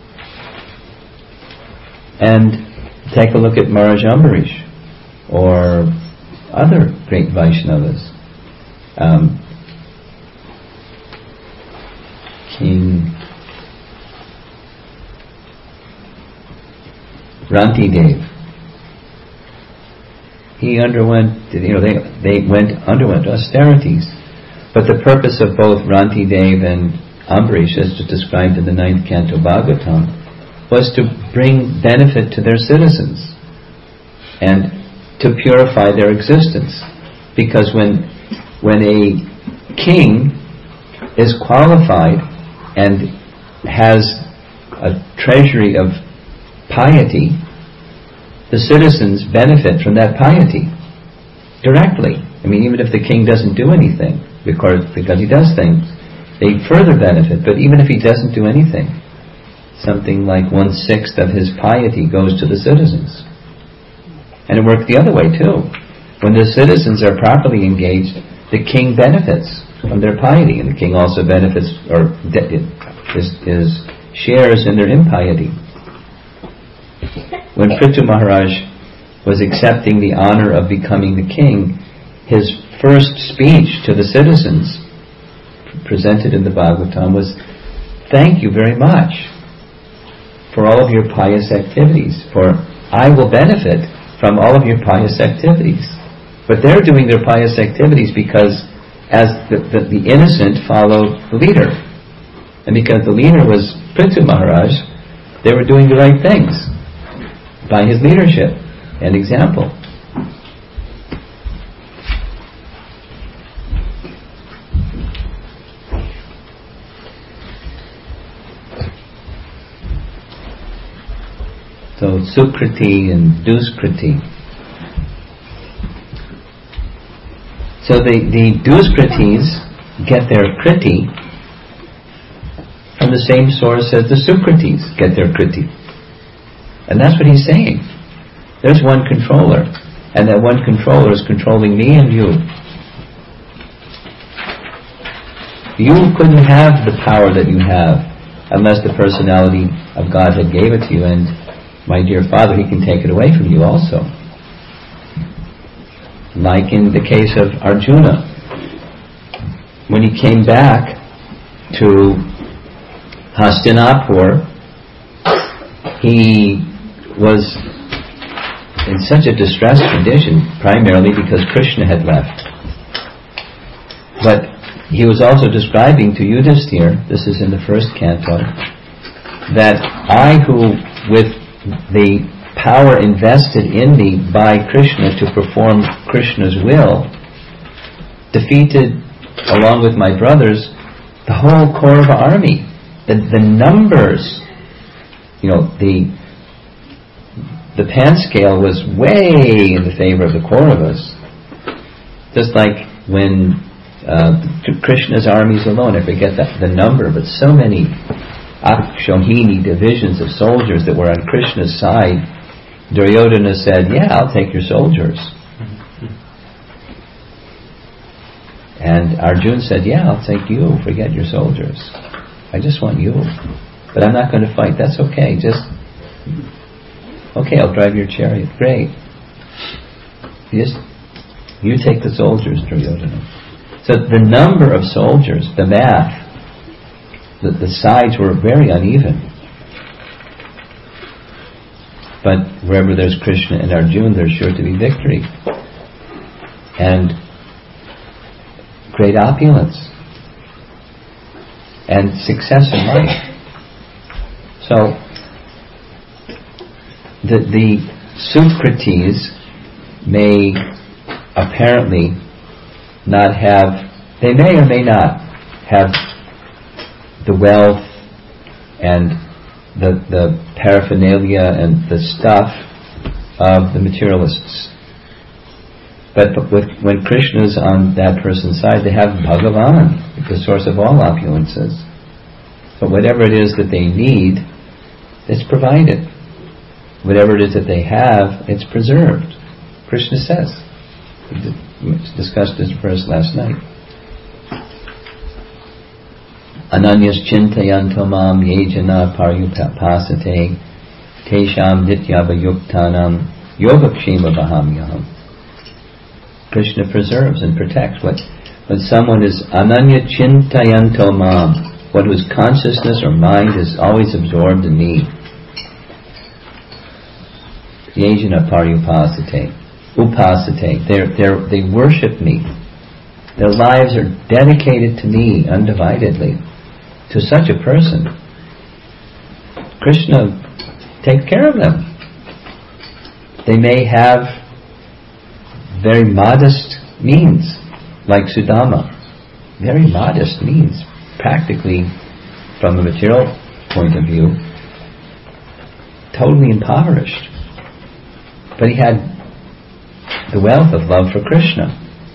And take a look at Maharaj Ambarish or other great Vaishnavas. King Rantidev. He underwent, underwent austerities. But the purpose of both Rantidev and Ambarish, as described in the 9th canto Bhagavatam, was to bring benefit to their citizens and to purify their existence. Because when a king is qualified and has a treasury of piety, the citizens benefit from that piety directly. I mean, even if the king doesn't do anything, because he does things, they further benefit. But even if he doesn't do anything, something like 1/6 of his piety goes to the citizens. And it worked the other way too. When the citizens are properly engaged, the king benefits from their piety, and the king also benefits or shares in their impiety. When Prithu Maharaj was accepting the honor of becoming the king, his first speech to the citizens, presented in the Bhagavatam, was, "Thank you very much for all of your pious activities, for I will benefit from all of your pious activities." But they're doing their pious activities because as the innocent followed the leader. And because the leader was Prithu Maharaj, they were doing the right things by his leadership and example. So Sukriti and Duskriti. So the Duskritis get their Kriti from the same source as the Sukritis get their Kriti. And that's what he's saying. There's one controller, and that one controller is controlling me and you. You couldn't have the power that you have unless the personality of Godhead gave it to you, and my dear Father, He can take it away from you also. Like in the case of Arjuna, when he came back to Hastinapur, he was in such a distressed condition, primarily because Krishna had left. But he was also describing to Yudhisthira, this is in the first canto, that I who, with the power invested in me by Krishna to perform Krishna's will, defeated, along with my brothers, the whole Kaurava army. The numbers, the pan scale was way in the favor of the Kauravas. Just like when Krishna's armies alone, I forget the number, but so many Akshohini divisions of soldiers that were on Krishna's side, Duryodhana said, "Yeah, I'll take your soldiers." And Arjuna said, "Yeah, I'll take you, forget your soldiers. I just want you. But I'm not going to fight, that's okay, okay, I'll drive your chariot, great. You take the soldiers, Duryodhana." So the number of soldiers, the math, the sides were very uneven. But wherever there's Krishna and Arjuna, there's sure to be victory. And great opulence. And success in life. So, the Sukritis may apparently not have, they may or may not have the wealth and the paraphernalia and the stuff of the materialists. But when Krishna's on that person's side, they have Bhagavan, the source of all opulences. So whatever it is that they need, it's provided. Whatever it is that they have, it's preserved. Krishna says. We discussed this verse last night. Ananyas chintayanto mam yejana paryupasate tesham nityavayuktanam yogakshema vahamyaham. Krishna preserves and protects. When someone is ananya chintayanto mam, one whose consciousness or mind is always absorbed in me. Yejana paryupasate. Upasate. They worship me. Their lives are dedicated to me undividedly. To such a person, Krishna takes care of them. They may have very modest means, like Sudama. Very modest means, practically, from a material point of view, totally impoverished. But he had the wealth of love for Krishna.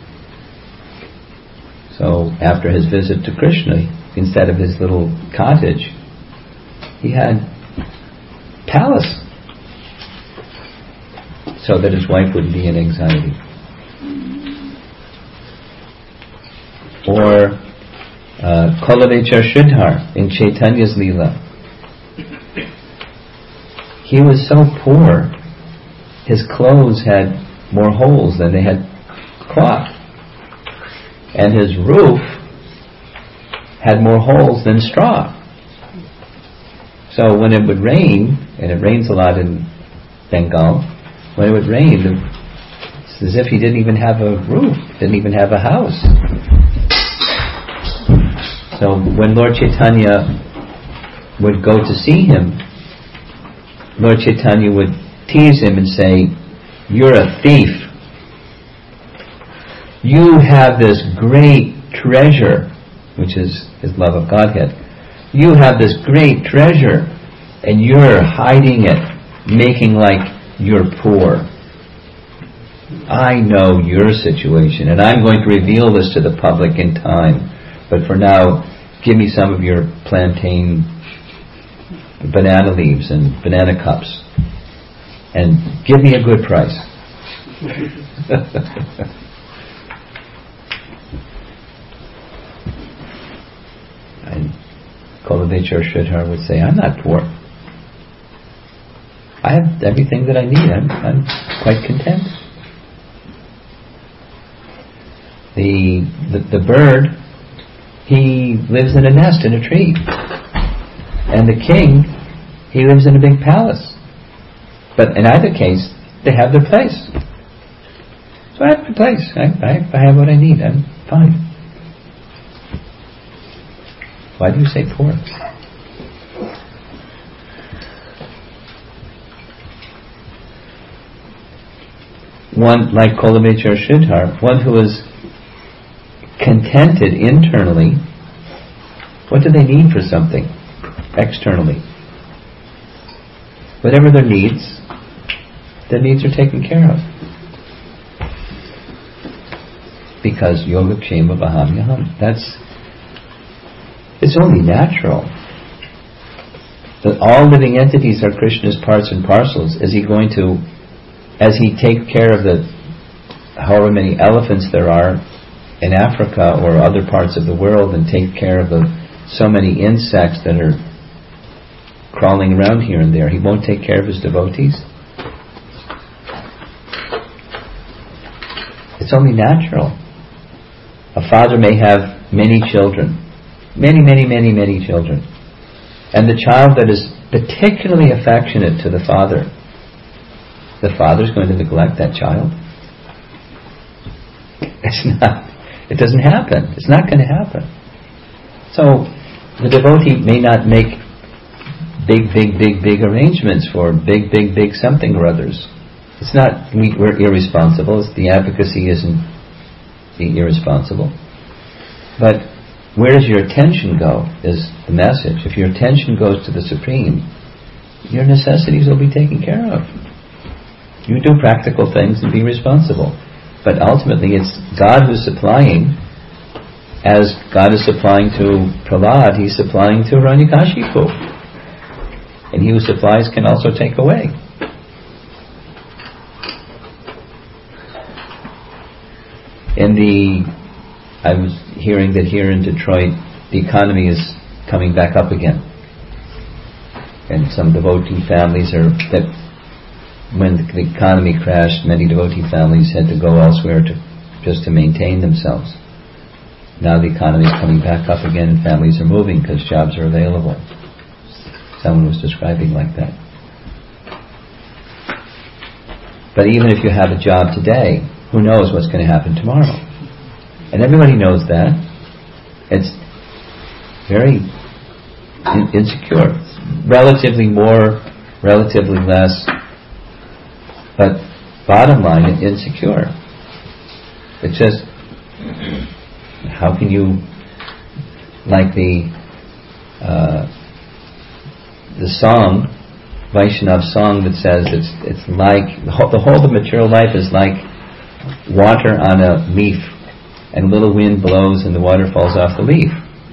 So after his visit to Krishna, instead of his little cottage, he had palace. so that his wife wouldn't be in anxiety. Or Kolavechar Sridhar in Chaitanya's Leela. He was so poor, his clothes had more holes than they had cloth. And his roof had more holes than straw. So when it would rain, and it rains a lot in Bengal, when it would rain, it's as if he didn't even have a roof, didn't even have a house. So when Lord Chaitanya would go to see him, Lord Chaitanya would tease him and say, "You're a thief. You have this great treasure," which is his love of Godhead. "You have this great treasure, and you're hiding it, making like you're poor. I know your situation, and I'm going to reveal this to the public in time. But for now, give me some of your plantain, banana leaves and banana cups, and give me a good price." And Kolavechar Sridhar would say, "I'm not poor. I have everything that I need. I'm quite content." The bird, he lives in a nest in a tree. And the king, he lives in a big palace. But in either case, they have their place. So I have the place. I have what I need. I'm fine. Why do you say poor? One like Kolavechar Sridhar, one who is contented internally, what do they need for something externally? Whatever their needs are taken care of. Because Yogakshema Vahamyaham. It's only natural that all living entities are Krishna's parts and parcels. Is he going to, as he takes care of the however many elephants there are in Africa or other parts of the world, and take care of so many insects that are crawling around here and there, he won't take care of his devotees? It's only natural. A father may have many children, many children, and the child that is particularly affectionate to the father's going to neglect that child? It doesn't happen. It's not going to happen. So the devotee may not make big arrangements for big something or others. It's not we're irresponsible. The advocacy isn't being irresponsible. But where does your attention go is the message. If your attention goes to the Supreme, your necessities will be taken care of. You do practical things and be responsible. But ultimately it's God who's supplying. As God is supplying to Prahlad, He's supplying to Hiranyakashipu. And He who supplies can also take away. I was hearing that here in Detroit, the economy is coming back up again. And some devotee families when the economy crashed, many devotee families had to go elsewhere just to maintain themselves. Now the economy is coming back up again and families are moving because jobs are available. Someone was describing like that. But even if you have a job today, who knows what's going to happen tomorrow? And everybody knows that. It's very insecure. Relatively more, relatively less. But bottom line, it's insecure. It's just, how can you, like the song, Vaishnav song that says it's like, the whole of material life is like water on a leaf, and a little wind blows and the water falls off the leaf.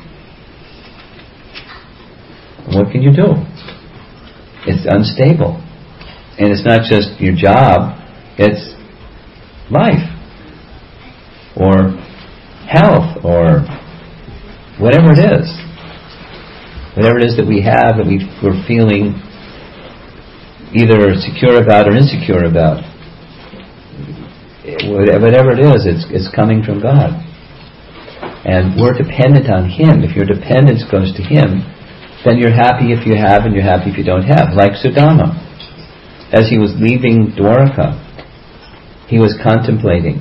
What can you do? It's unstable. And it's not just your job, It's life, or health, or whatever it is. Whatever it is that we have that we're feeling either secure about or insecure about. Whatever it is, it's coming from God. And we're dependent on Him. If your dependence goes to Him, then you're happy if you have and you're happy if you don't have. Like Sudama. As he was leaving Dwaraka, he was contemplating,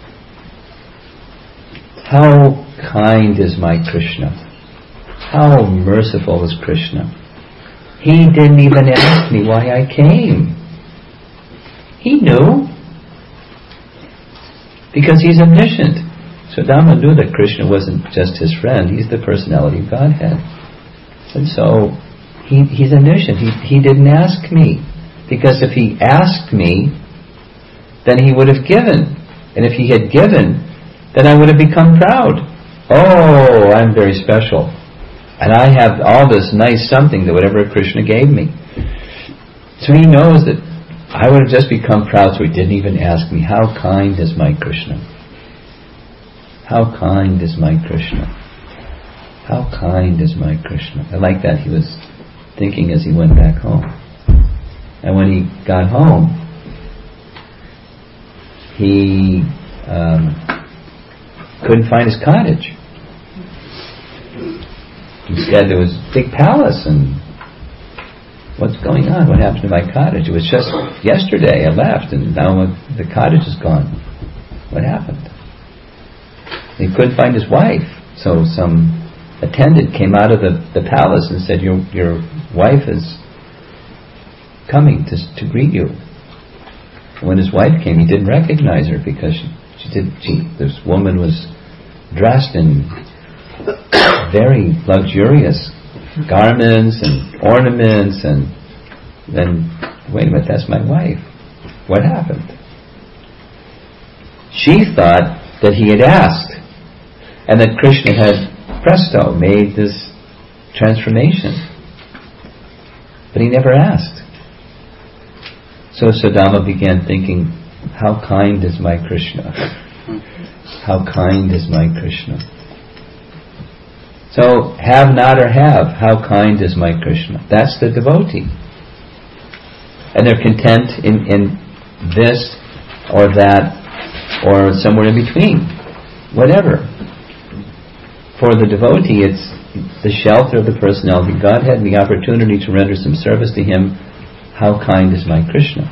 how kind is my Krishna? How merciful is Krishna? He didn't even ask me why I came. He knew. Because he's omniscient. Sudama knew that Krishna wasn't just his friend, he's the personality of Godhead. And so, he's omniscient. He didn't ask me. Because if he asked me, then he would have given. And if he had given, then I would have become proud. Oh, I'm very special. And I have all this nice something that whatever Krishna gave me. So he knows that I would have just become proud, so he didn't even ask me, how kind is my Krishna? How kind is my Krishna? How kind is my Krishna? I like that he was thinking as he went back home. And when he got home, he couldn't find his cottage. Instead, there was a big palace, and what's going on? What happened to my cottage? It was just yesterday I left, and now the cottage is gone. What happened? He couldn't find his wife, so some attendant came out of the palace and said, your wife is coming to greet you. When his wife came, he didn't recognize her because this woman was dressed in very luxurious garments and ornaments, and then, wait a minute, that's my wife. What happened? She thought that he had asked, and that Krishna had presto made this transformation, but he never asked. So Sudama began thinking, how kind is my Krishna? How kind is my Krishna? So, have not or have, how kind is my Krishna? That's the devotee. And they're content in this or that or somewhere in between. Whatever. For the devotee, it's the shelter of the personality of Godhead and the opportunity to render some service to Him. How kind is my Krishna?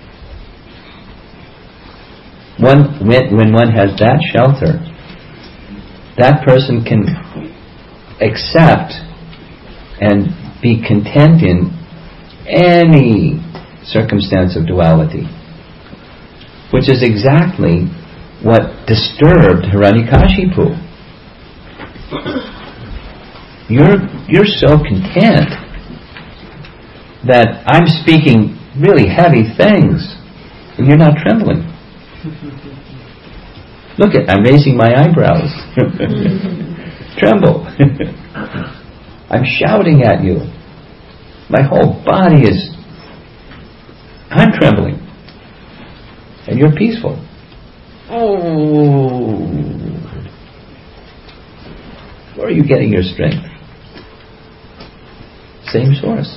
When one has that shelter, that person can accept and be content in any circumstance of duality, which is exactly what disturbed Hiranyakashipu. You're so content that I'm speaking really heavy things and you're not trembling. Look I'm raising my eyebrows. Tremble. I'm shouting at you. My whole body I'm trembling. And you're peaceful. Oh. Where are you getting your strength? Same source.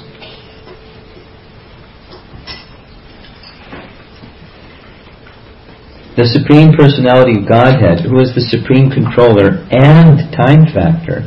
The Supreme Personality of Godhead, who is the Supreme Controller and Time Factor,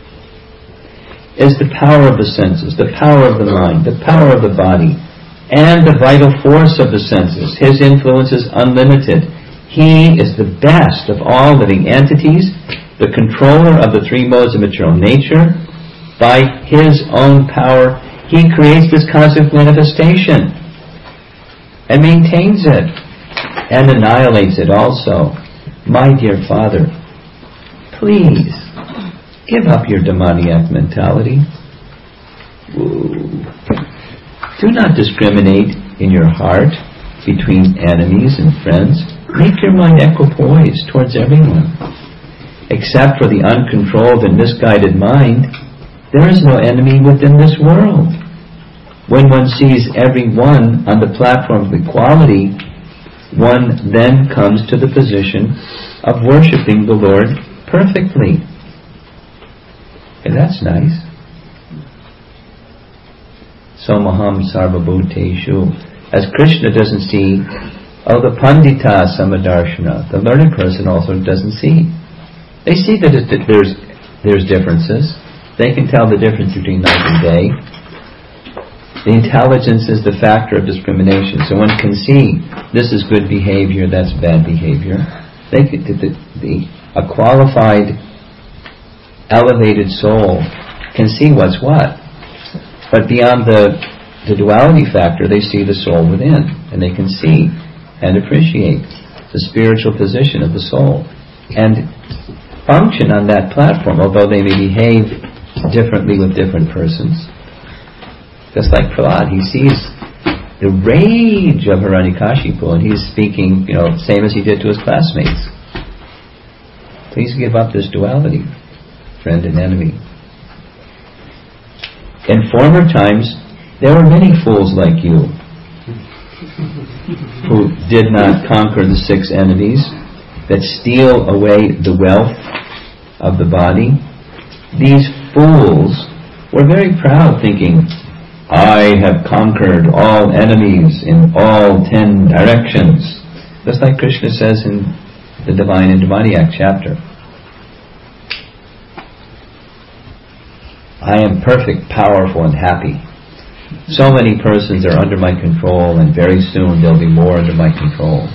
is the power of the senses, the power of the mind, the power of the body, and the vital force of the senses. His influence is unlimited. He is the best of all living entities, the controller of the three modes of material nature. By His own power, He creates this cosmic manifestation and maintains it and annihilates it also. My dear Father, please give up your demoniac mentality. Ooh. Do not discriminate in your heart between enemies and friends. Make your mind equipoised towards everyone. Except for the uncontrolled and misguided mind, there is no enemy within this world. When one sees everyone on the platform of equality, one then comes to the position of worshipping the Lord perfectly. And that's nice. Somaham sarvabhuteshu. As Krishna doesn't see, the pandita samadarshana, the learned person also doesn't see. They see that there's differences. They can tell the difference between night and day. The intelligence is the factor of discrimination. So one can see this is good behavior, that's bad behavior. A qualified, elevated soul can see what's what. But beyond the duality factor, they see the soul within, and they can see and appreciate the spiritual position of the soul and function on that platform, although they may behave differently with different persons. Just like Prahlad, he sees the rage of Hiranyakashipu, and he's speaking, same as he did to his classmates. Please give up this duality, friend and enemy. In former times, there were many fools like you who did not conquer the 6 enemies that steal away the wealth of the body. These fools were very proud, thinking, I have conquered all enemies in all 10 directions. Just like Krishna says in the Divine and Demoniac chapter. I am perfect, powerful, and happy. So many persons are under my control, and very soon there'll be more under my control.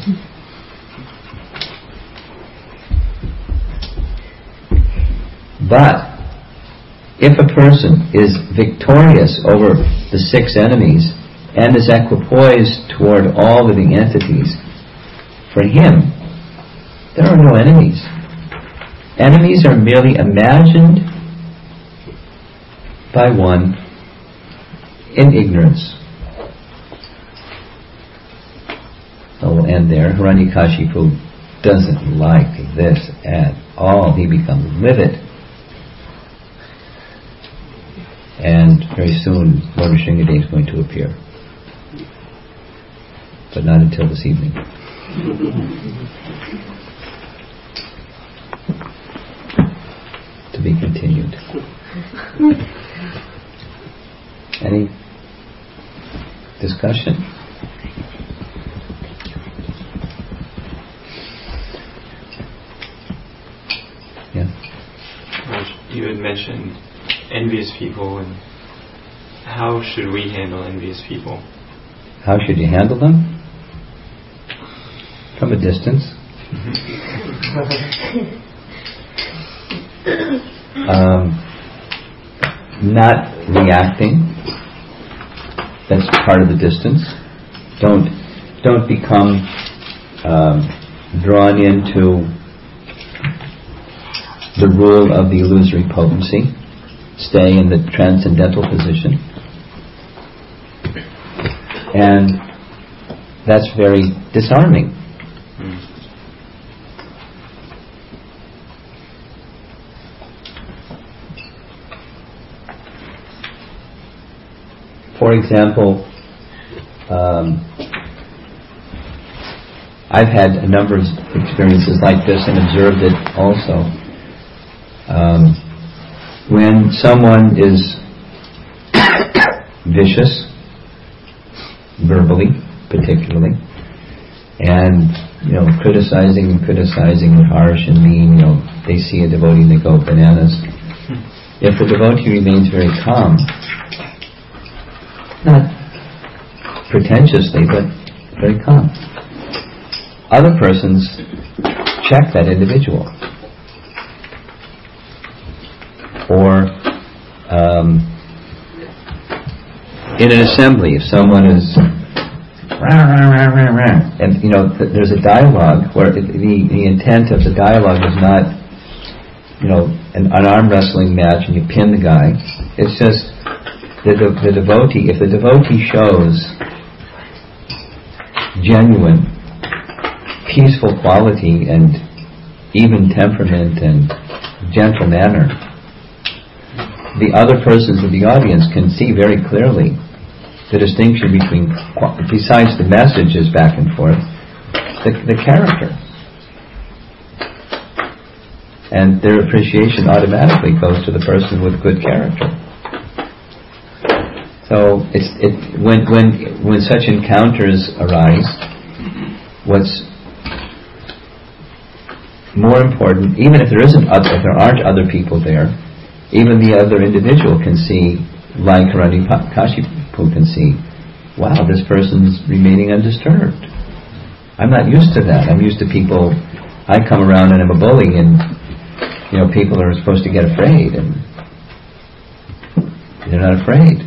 But if a person is victorious over the 6 enemies and is equipoised toward all living entities, for him, there are no enemies. Enemies are merely imagined by one in ignorance. So we'll end there. Hiranyakashipu doesn't like this at all. He becomes livid. And very soon Lord Nrsimhadev is going to appear. But not until this evening. To be continued. Any discussion? Yeah. You had mentioned envious people, and how should we handle envious people? How should you handle them? From a distance. Not reacting. That's part of the distance. Don't become drawn into the rule of the illusory potency. Stay in the transcendental position. And that's very disarming. For example, I've had a number of experiences like this and observed it also. When someone is vicious, verbally particularly, and criticizing and harsh and mean, they see a devotee and they go bananas. If the devotee remains very calm, not pretentiously, but very calm, other persons check that individual. Or in an assembly, if someone is and there's a dialogue where the intent of the dialogue is not an arm wrestling match and you pin the guy. It's just the devotee. If the devotee shows genuine, peaceful quality and even temperament and gentle manner, the other persons in the audience can see very clearly the distinction between, besides the messages back and forth, the character. And their appreciation automatically goes to the person with good character. So when such encounters arise, what's more important, even if there aren't other people there, even the other individual can see, like Hiranyakashipu can see, wow, this person's remaining undisturbed. I'm not used to that. I'm used to people. I come around and I'm a bully, and people are supposed to get afraid, and they're not afraid.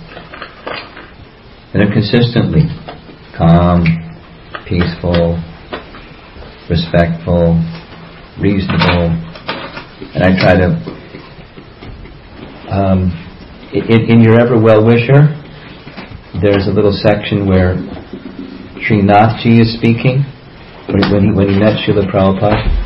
And they're consistently calm, peaceful, respectful, reasonable. And I try to, in your Ever Well-Wisher, there's a little section where Sri Nathji is speaking when he met Srila Prabhupada.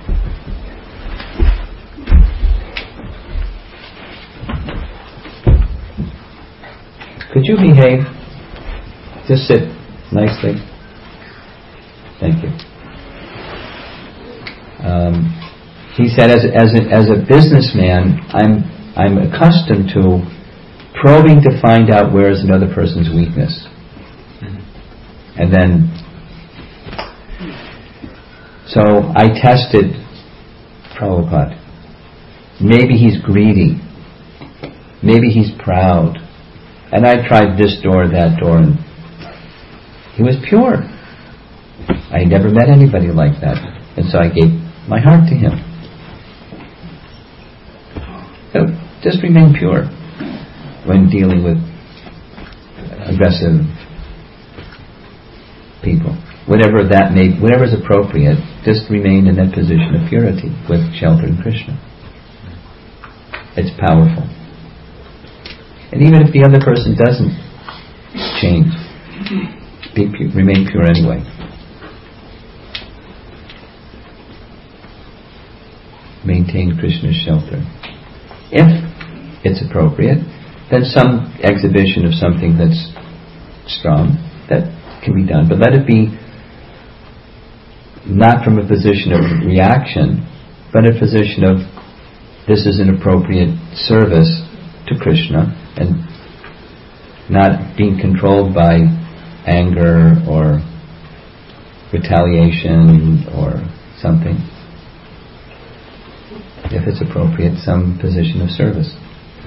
Could you behave? Just sit nicely. Thank you. He said, as a businessman, I'm accustomed to probing to find out where is another person's weakness, and then so I tested Prabhupada. Maybe he's greedy. Maybe he's proud. And I tried this door, that door, and he was pure. I never met anybody like that. And so I gave my heart to him. So just remain pure when dealing with aggressive people. Whatever is appropriate, just remain in that position of purity with shelter in Krishna. It's powerful. And even if the other person doesn't change, remain pure anyway. Maintain Krishna's shelter. If it's appropriate, then some exhibition of something that's strong, that can be done. But let it be not from a position of reaction, but a position of this is an appropriate service to Krishna, and not being controlled by anger or retaliation or something. If it's appropriate, some position of service.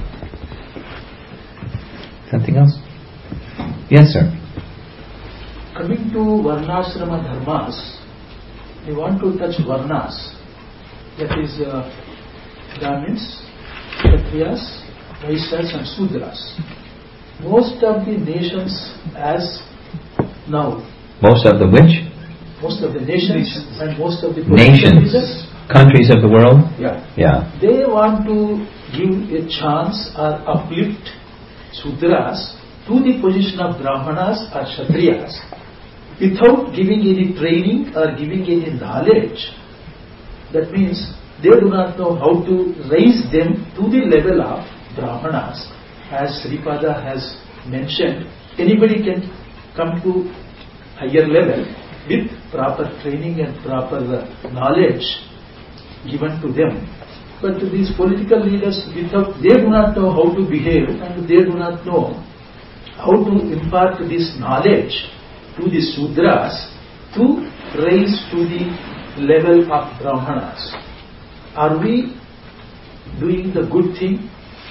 Something else? Yes, sir. Coming to Varnashrama Dharmas, we want to touch Varnas. That is Brahmins, Kshatriyas, Vaishyas and Sudras. Most of the nations as now. Most of the which? Most of the nations and most of the nations. Countries of the world? Yeah. They want to give a chance or uplift Sudras to the position of Brahmanas or Kshatriyas without giving any training or giving any knowledge. That means they do not know how to raise them to the level of Brahmanas. As Sripada has mentioned, anybody can come to higher level with proper training and proper knowledge given to them. But these political leaders, they do not know how to behave, and they do not know how to impart this knowledge to the Sudras to raise to the level of Brahmanas. Are we doing the good thing?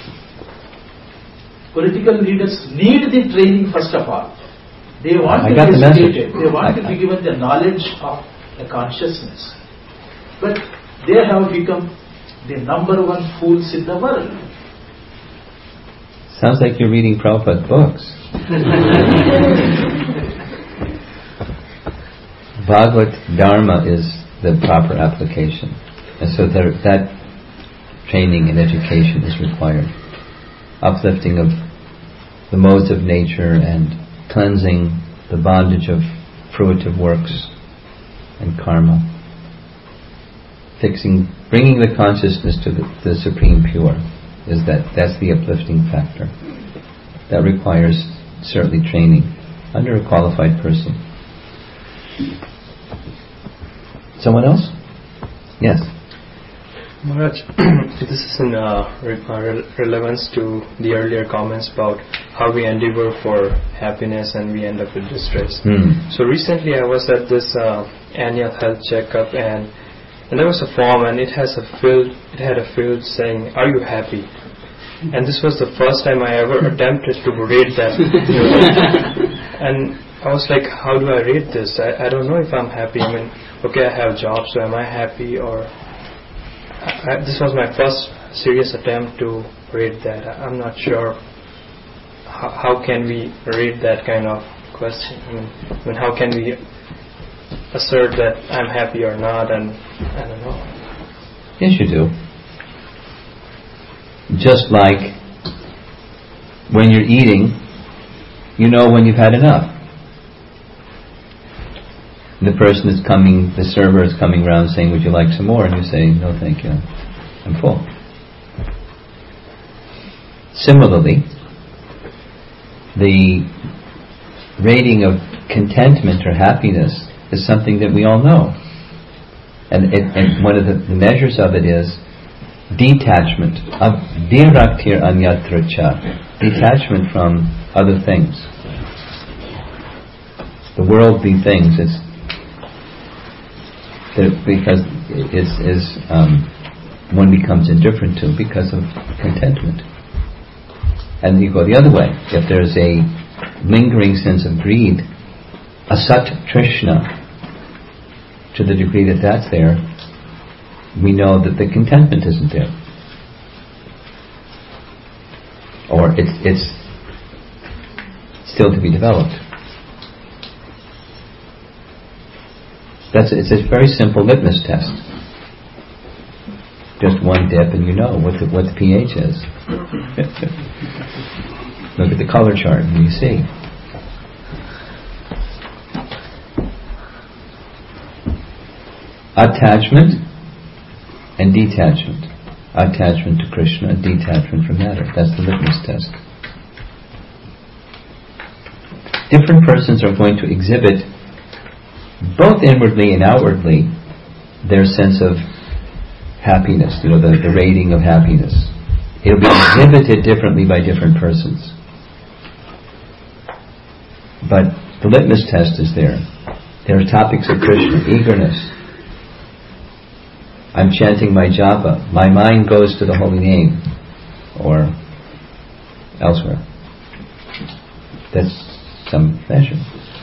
Political leaders need the training first of all. They want to be educated. They want to be given the knowledge of the consciousness. But they have become the number one fools in the world. Sounds like you're reading Prabhupada's books. Bhagavad Dharma is the proper application. And so that training and education is required. Uplifting of the modes of nature and cleansing the bondage of fruitive works and karma. Bringing the consciousness to the supreme pure that's the uplifting factor. That requires certainly training under a qualified person. Someone else? Yes. Maharaj, this is in relevance to the earlier comments about how we endeavor for happiness and we end up with distress. So recently I was at this annual health checkup, and there was a form, and it had a field saying, "Are you happy?" And this was the first time I ever attempted to rate that. And I was like, how do I rate this? I don't know if I'm happy. I mean, okay, I have jobs, so am I happy? Or this was my first serious attempt to rate that. I'm not sure how can we rate that kind of question. I mean, how can we assert that I'm happy or not? And I don't know. Yes, you do. Just like when you're eating, you know when you've had enough. The person is coming, the server is coming around saying, "Would you like some more?" And you say, "No, thank you, I'm full." Similarly, the rating of contentment or happiness is something that we all know. And one of the measures of it is detachment of viraktir anyatra cha, detachment from other things, the worldly things. It's because one becomes indifferent to because of contentment. And you go the other way. If there's a lingering sense of greed, asat trishna, to the degree that that's there, we know that the contentment isn't there, or it's still to be developed. It's a very simple litmus test. Just one dip, and you know what the pH is. Look at the color chart, and you see. Attachment and detachment. Attachment to Krishna, detachment from matter. That's the litmus test. Different persons are going to exhibit, both inwardly and outwardly, their sense of happiness, the rating of happiness. It'll be exhibited differently by different persons. But the litmus test is there. There are topics of Krishna, eagerness. I'm chanting my japa. My mind goes to the holy name, or elsewhere. That's some measure.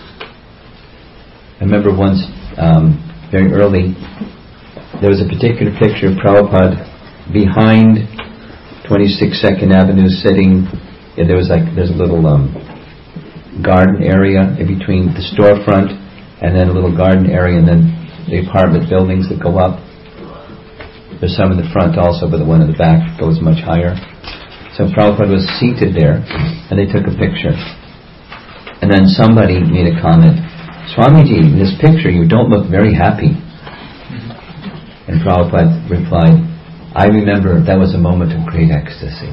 I remember once, very early, there was a particular picture of Prabhupada behind 22nd Avenue, sitting. There's a little garden area in between the storefront, and then a little garden area, and then the apartment buildings that go up. There's some in the front also, but the one in the back goes much higher. So Prabhupada was seated there, and they took a picture. And then somebody made a comment, "Swamiji, in this picture you don't look very happy." And Prabhupada replied, "I remember that was a moment of great ecstasy."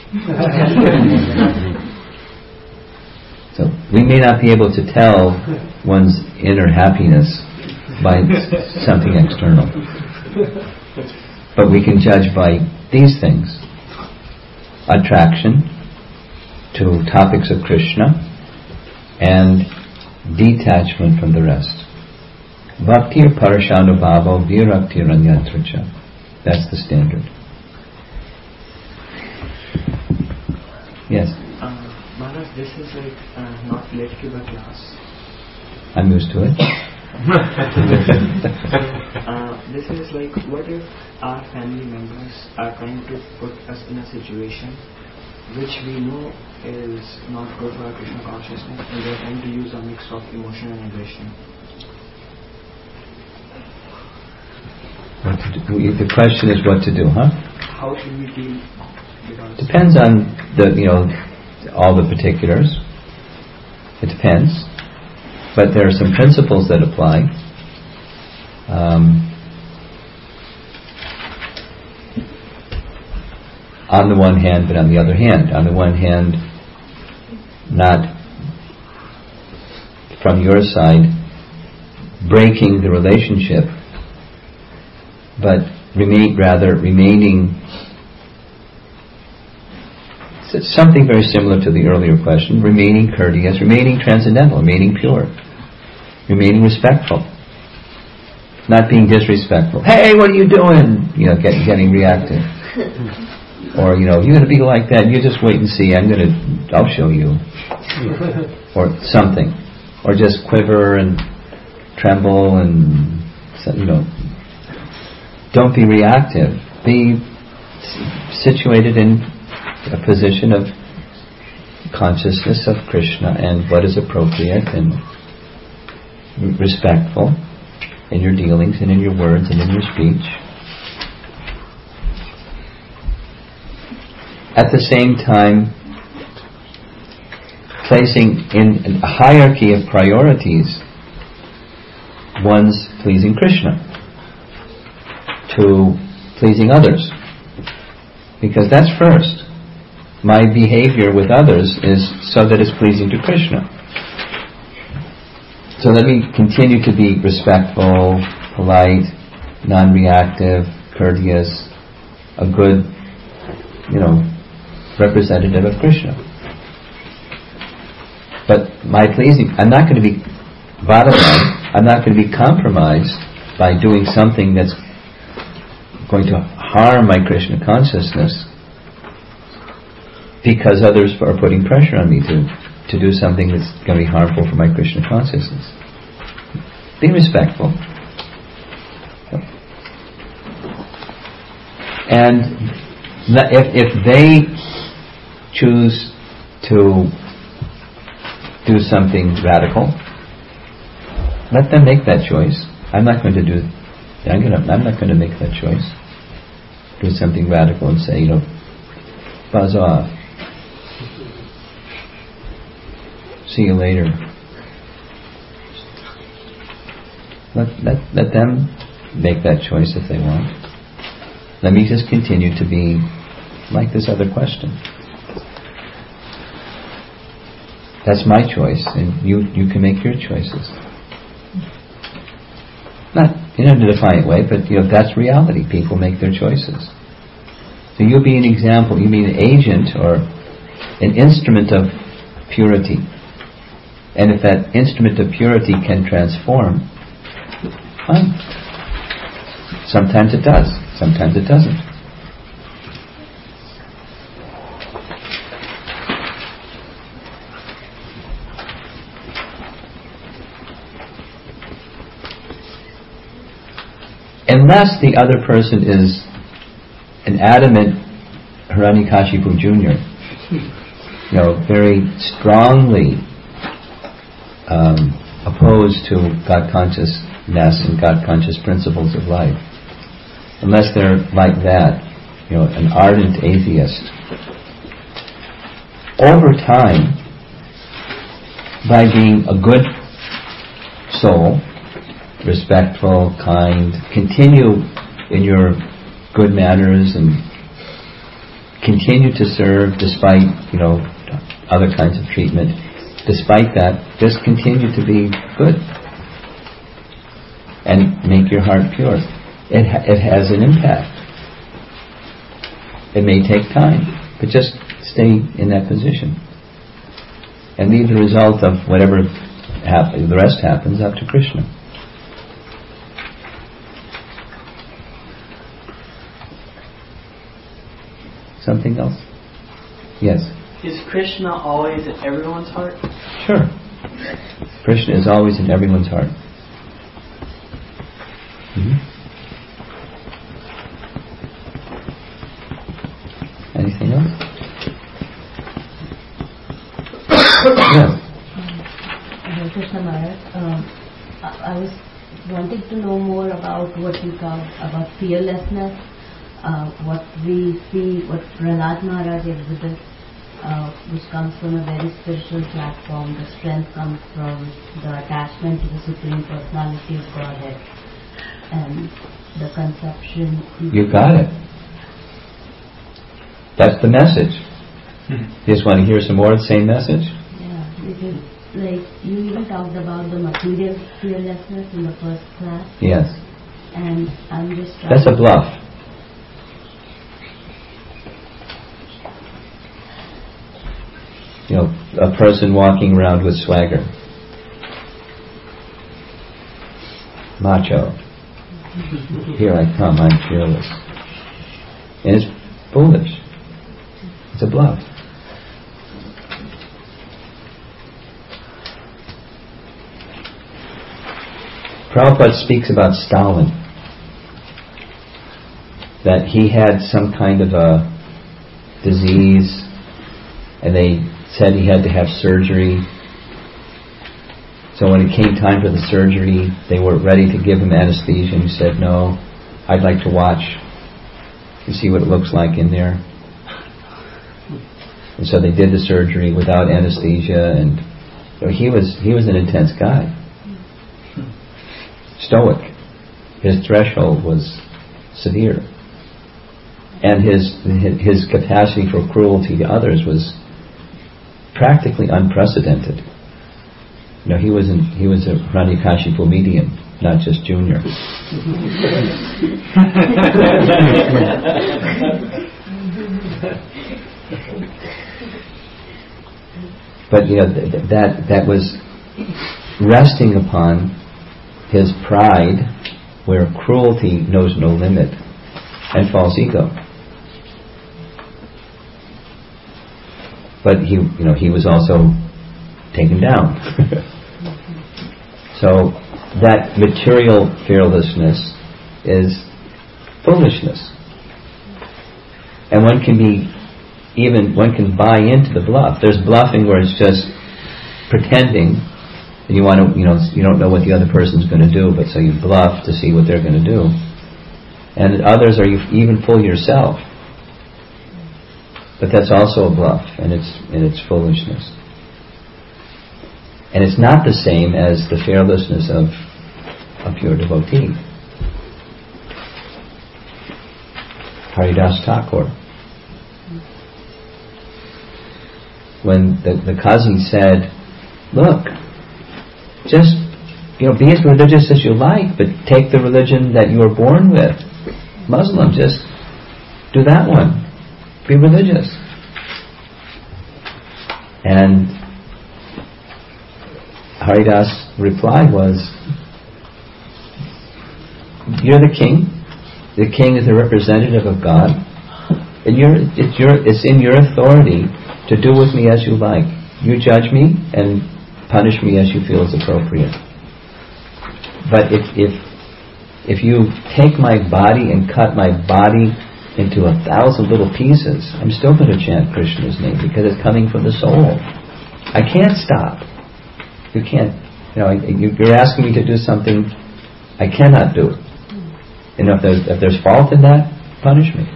So we may not be able to tell one's inner happiness by something external, but we can judge by these things: attraction to topics of Krishna and detachment from the rest. Bhaktir parashanubhava viraktir anyatra cha. That's the standard. Yes? Maharaj, this is like not related to the class. I'm used to it. This is like, what if our family members are trying to put us in a situation which we know is not good for our Krishna consciousness, and they're trying to use a mix of emotion and aggression? What to do? The question is what to do, huh? How should we deal? Because depends on all the particulars. It depends. But there are some principles that apply. On the one hand, but on the other hand. On the one hand, not from your side breaking the relationship but remaining. It's something very similar to the earlier question: remaining courteous, remaining transcendental, remaining pure, remaining respectful, not being disrespectful. Hey, what are you doing? Getting reactive. Or, you're going to be like that. You just wait and see. I'll show you. Or something. Or just quiver and tremble and, don't be reactive. Be situated in a position of consciousness of Krishna and what is appropriate and respectful in your dealings and in your words and in your speech. At the same time, placing in a hierarchy of priorities one's pleasing Krishna to pleasing others. Because that's first. My behavior with others is so that it's pleasing to Krishna. So let me continue to be respectful, polite, non-reactive, courteous, a good, representative of Krishna. But my pleasing, I'm not going to be, bottom line, I'm not going to be compromised by doing something that's going to harm my Krishna consciousness because others are putting pressure on me to do something that's going to be harmful for my Krishna consciousness. Be respectful. And if they choose to do something radical, let them make that choice. I'm not going to make that choice. Do something radical and say, buzz off. See you later. Let them make that choice if they want. Let me just continue to be like this other question. That's my choice, and you can make your choices. Not in a defiant way, but that's reality. People make their choices. So you'll be an example. You be an agent or an instrument of purity. And if that instrument of purity can transform, fine. Sometimes it does. Sometimes it doesn't. Unless the other person is an adamant Hiranyakashipu Jr., very strongly opposed to God consciousness and God conscious principles of life. Unless they're like that, an ardent atheist. Over time, by being a good soul, respectful, kind, continue in your good manners and continue to serve despite, other kinds of treatment. Despite that, just continue to be good and make your heart pure. It has an impact. It may take time, but just stay in that position and leave the result of whatever the rest happens up to Krishna. Something else? Yes. Is Krishna always in everyone's heart? Sure. Krishna is always in everyone's heart. Anything else? Yes. Krishna Maharaj, I was wanting to know more about what you call about fearlessness. What we see, what Prahlad Maharaj exhibits, which comes from a very spiritual platform. The strength comes from the attachment to the Supreme Personality of Godhead and the conception. You got it. That's the message. You just want to hear some more of the same message? Yeah, because you even talked about the material fearlessness in the first class. Yes. and I'm just trying. That's a bluff. You know, a person walking around with swagger. Macho. Here I come, I'm fearless. And it's foolish. It's a bluff. Prabhupada speaks about Stalin. That he had some kind of a disease, and they said he had to have surgery. So when it came time for the surgery, they were ready to give him anesthesia, and he said, "No, I'd like to watch and see what it looks like in there." And so they did the surgery without anesthesia, and so he was an intense guy. Stoic. His threshold was severe. And his capacity for cruelty to others was practically unprecedented. You know, he was a Hiranyakashipu medium, not just junior. But you know, that was resting upon his pride, where cruelty knows no limit, and false ego. But he was also taken down. So that material fearlessness is foolishness, and one can buy into the bluff. There's bluffing where it's just pretending, and you don't know what the other person's going to do, but so you bluff to see what they're going to do. And others are you even fool yourself. But that's also a bluff, and it's foolishness. And it's not the same as the fearlessness of a pure devotee. Haridas Thakur. When the Qazi said, "Look, just be as religious as you like, but take the religion that you were born with. Muslim, just do that one. Be religious." And Haridas' reply was, "You're the king. The king is the representative of God, and it's in your authority to do with me as you like. You judge me and punish me as you feel is appropriate. But if you take my body and cut my body into 1,000 little pieces, I'm still going to chant Krishna's name because it's coming from the soul. I can't stop. You can't. You're asking me to do something I cannot do. And if there's fault in that, punish me."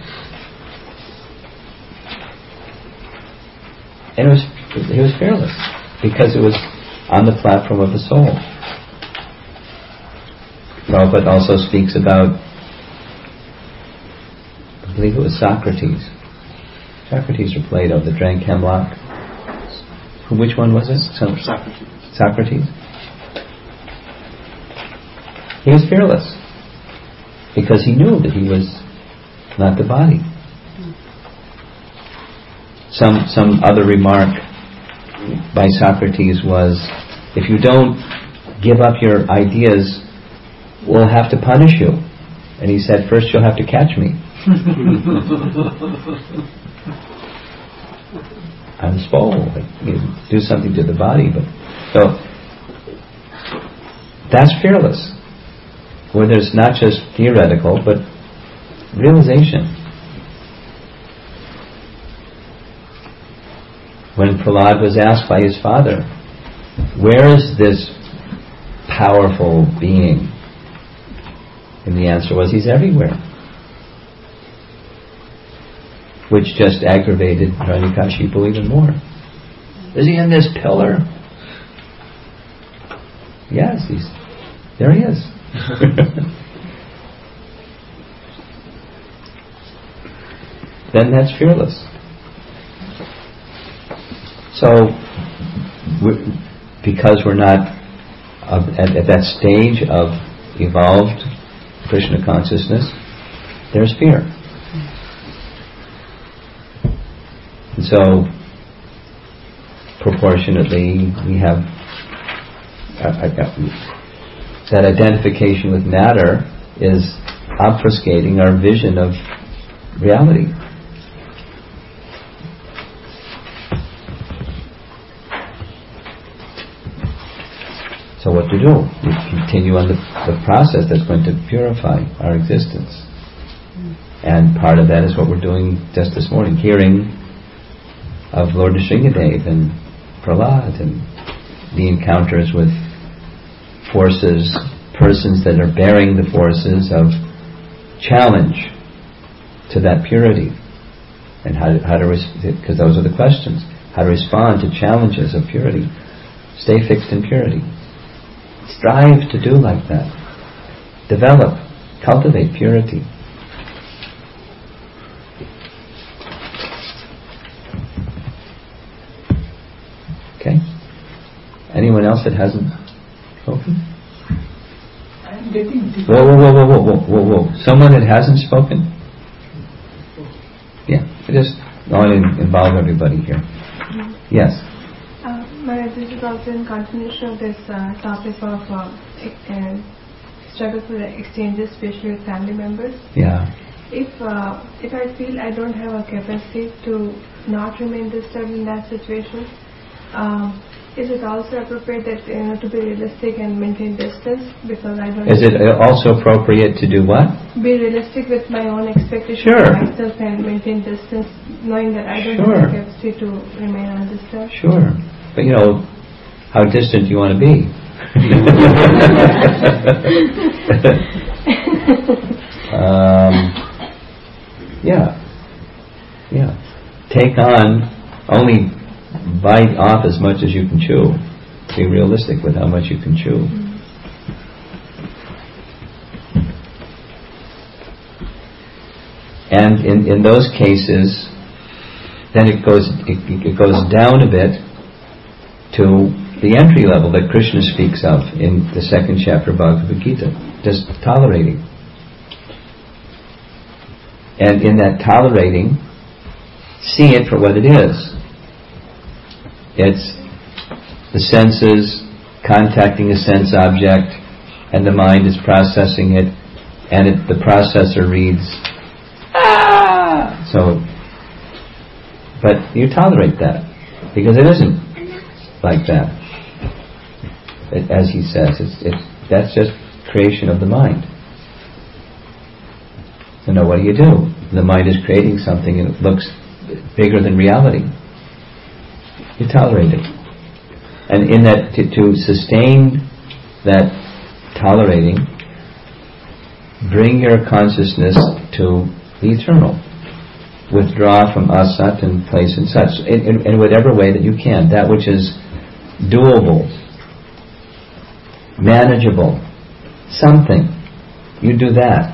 And he was fearless because it was on the platform of the soul. Prabhupada also speaks about, I believe it was Socrates. Socrates or Plato that drank hemlock. Which one was it? Socrates. He was fearless because he knew that he was not the body. Some other remark by Socrates was, "If you don't give up your ideas, we'll have to punish you." And he said, "First you'll have to catch me." On the spole, do something to the body. But so that's fearless, where there's not just theoretical but realization. When Prahlad was asked by his father, "Where is this powerful being?" And the answer was, "He's everywhere." Which just aggravated Hiranyakashipu even more. "Is he in this pillar?" Yes, there he is. Then that's fearless. So, because we're not at that stage of evolved Krishna consciousness, there's fear. And so, proportionately, we have that identification with matter is obfuscating our vision of reality. So what to do? We continue on the process that's going to purify our existence. And part of that is what we're doing just this morning, hearing of Lord Nrsingadev and Prahlad and the encounters with forces, persons that are bearing the forces of challenge to that purity. And how to because those are the questions. How to respond to challenges of purity. Stay fixed in purity. Strive to do like that. Develop, cultivate purity. Okay? Anyone else that hasn't spoken? I'm getting Whoa. Someone that hasn't spoken? Yeah, I just want to involve everybody here. Yes? Maharaj, this is also in continuation of this topic of struggle for exchanges, especially with family members. Yeah. If I feel I don't have a capacity to not remain disturbed in that situation, is it also appropriate that to be realistic and maintain distance, because I don't? Is it also appropriate to do what? Be realistic with my own expectations Sure. of myself and maintain distance, knowing that I don't have the capacity to remain undisturbed. Sure. But how distant do you want to be? Yeah. Take on, only bite off as much as you can chew. Be realistic with how much you can chew. And in those cases, then it goes down a bit to the entry level that Krishna speaks of in the second chapter of Bhagavad Gita, just tolerating. And in that tolerating, see it for what it is. It's the senses contacting a sense object, and the mind is processing it, and the processor reads, So, but you tolerate that, because it isn't like that. As he says, that's just creation of the mind. So now what do? The mind is creating something and it looks bigger than reality. You tolerate it. And in that, to sustain that tolerating, bring your consciousness to the eternal. Withdraw from asat and place and such, in whatever way that you can. That which is doable, manageable, something. You do that.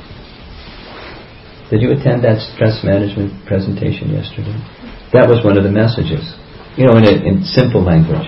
Did you attend that stress management presentation yesterday? That was one of the messages. In simple language.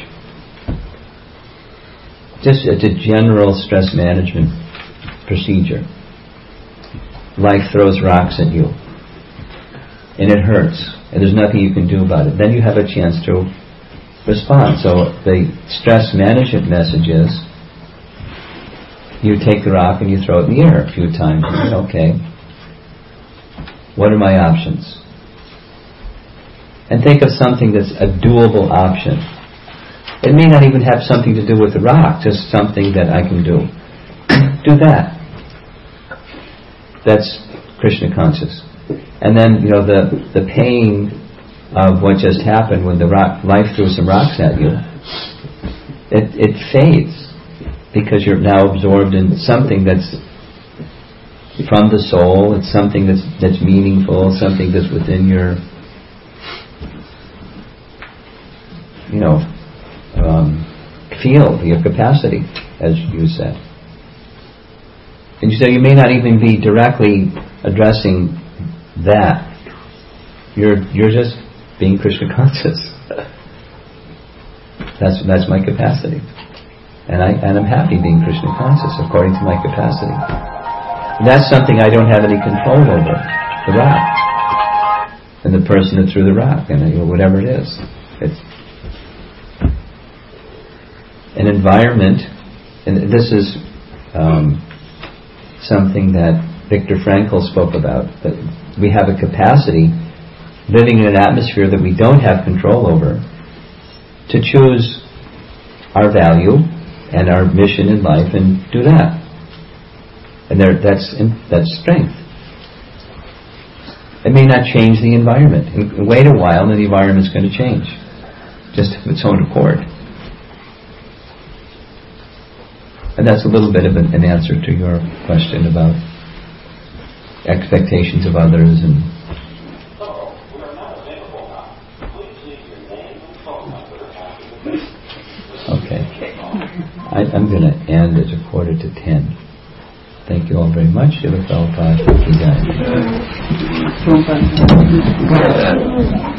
Just a general stress management procedure. Life throws rocks at you. And it hurts. And there's nothing you can do about it. Then you have a chance to respond. So the stress management message is, you take the rock and you throw it in the air a few times. And you say, okay, what are my options? And think of something that's a doable option. It may not even have something to do with the rock, just something that I can do. Do that. That's Krishna conscious. And then, the pain of what just happened when life threw some rocks at you, it fades, because you're now absorbed in something that's from the soul. It's something that's meaningful, something that's within your field, your capacity, as you said. And so you may not even be directly addressing that. You're just being Krishna conscious. That's my capacity. And I'm happy being Krishna conscious according to my capacity. That's something I don't have any control over, the rock. And the person that threw the rock, and whatever it is. It's an environment, and this is something that Viktor Frankl spoke about, that we have a capacity, living in an atmosphere that we don't have control over, to choose our value and our mission in life and do that. And that's strength. It may not change the environment. And wait a while and the environment's going to change, just of its own accord. And that's a little bit of an answer to your question about expectations of others and... Okay. I'm going to end at 9:45. Thank you all very much. Shiva Prabhupada.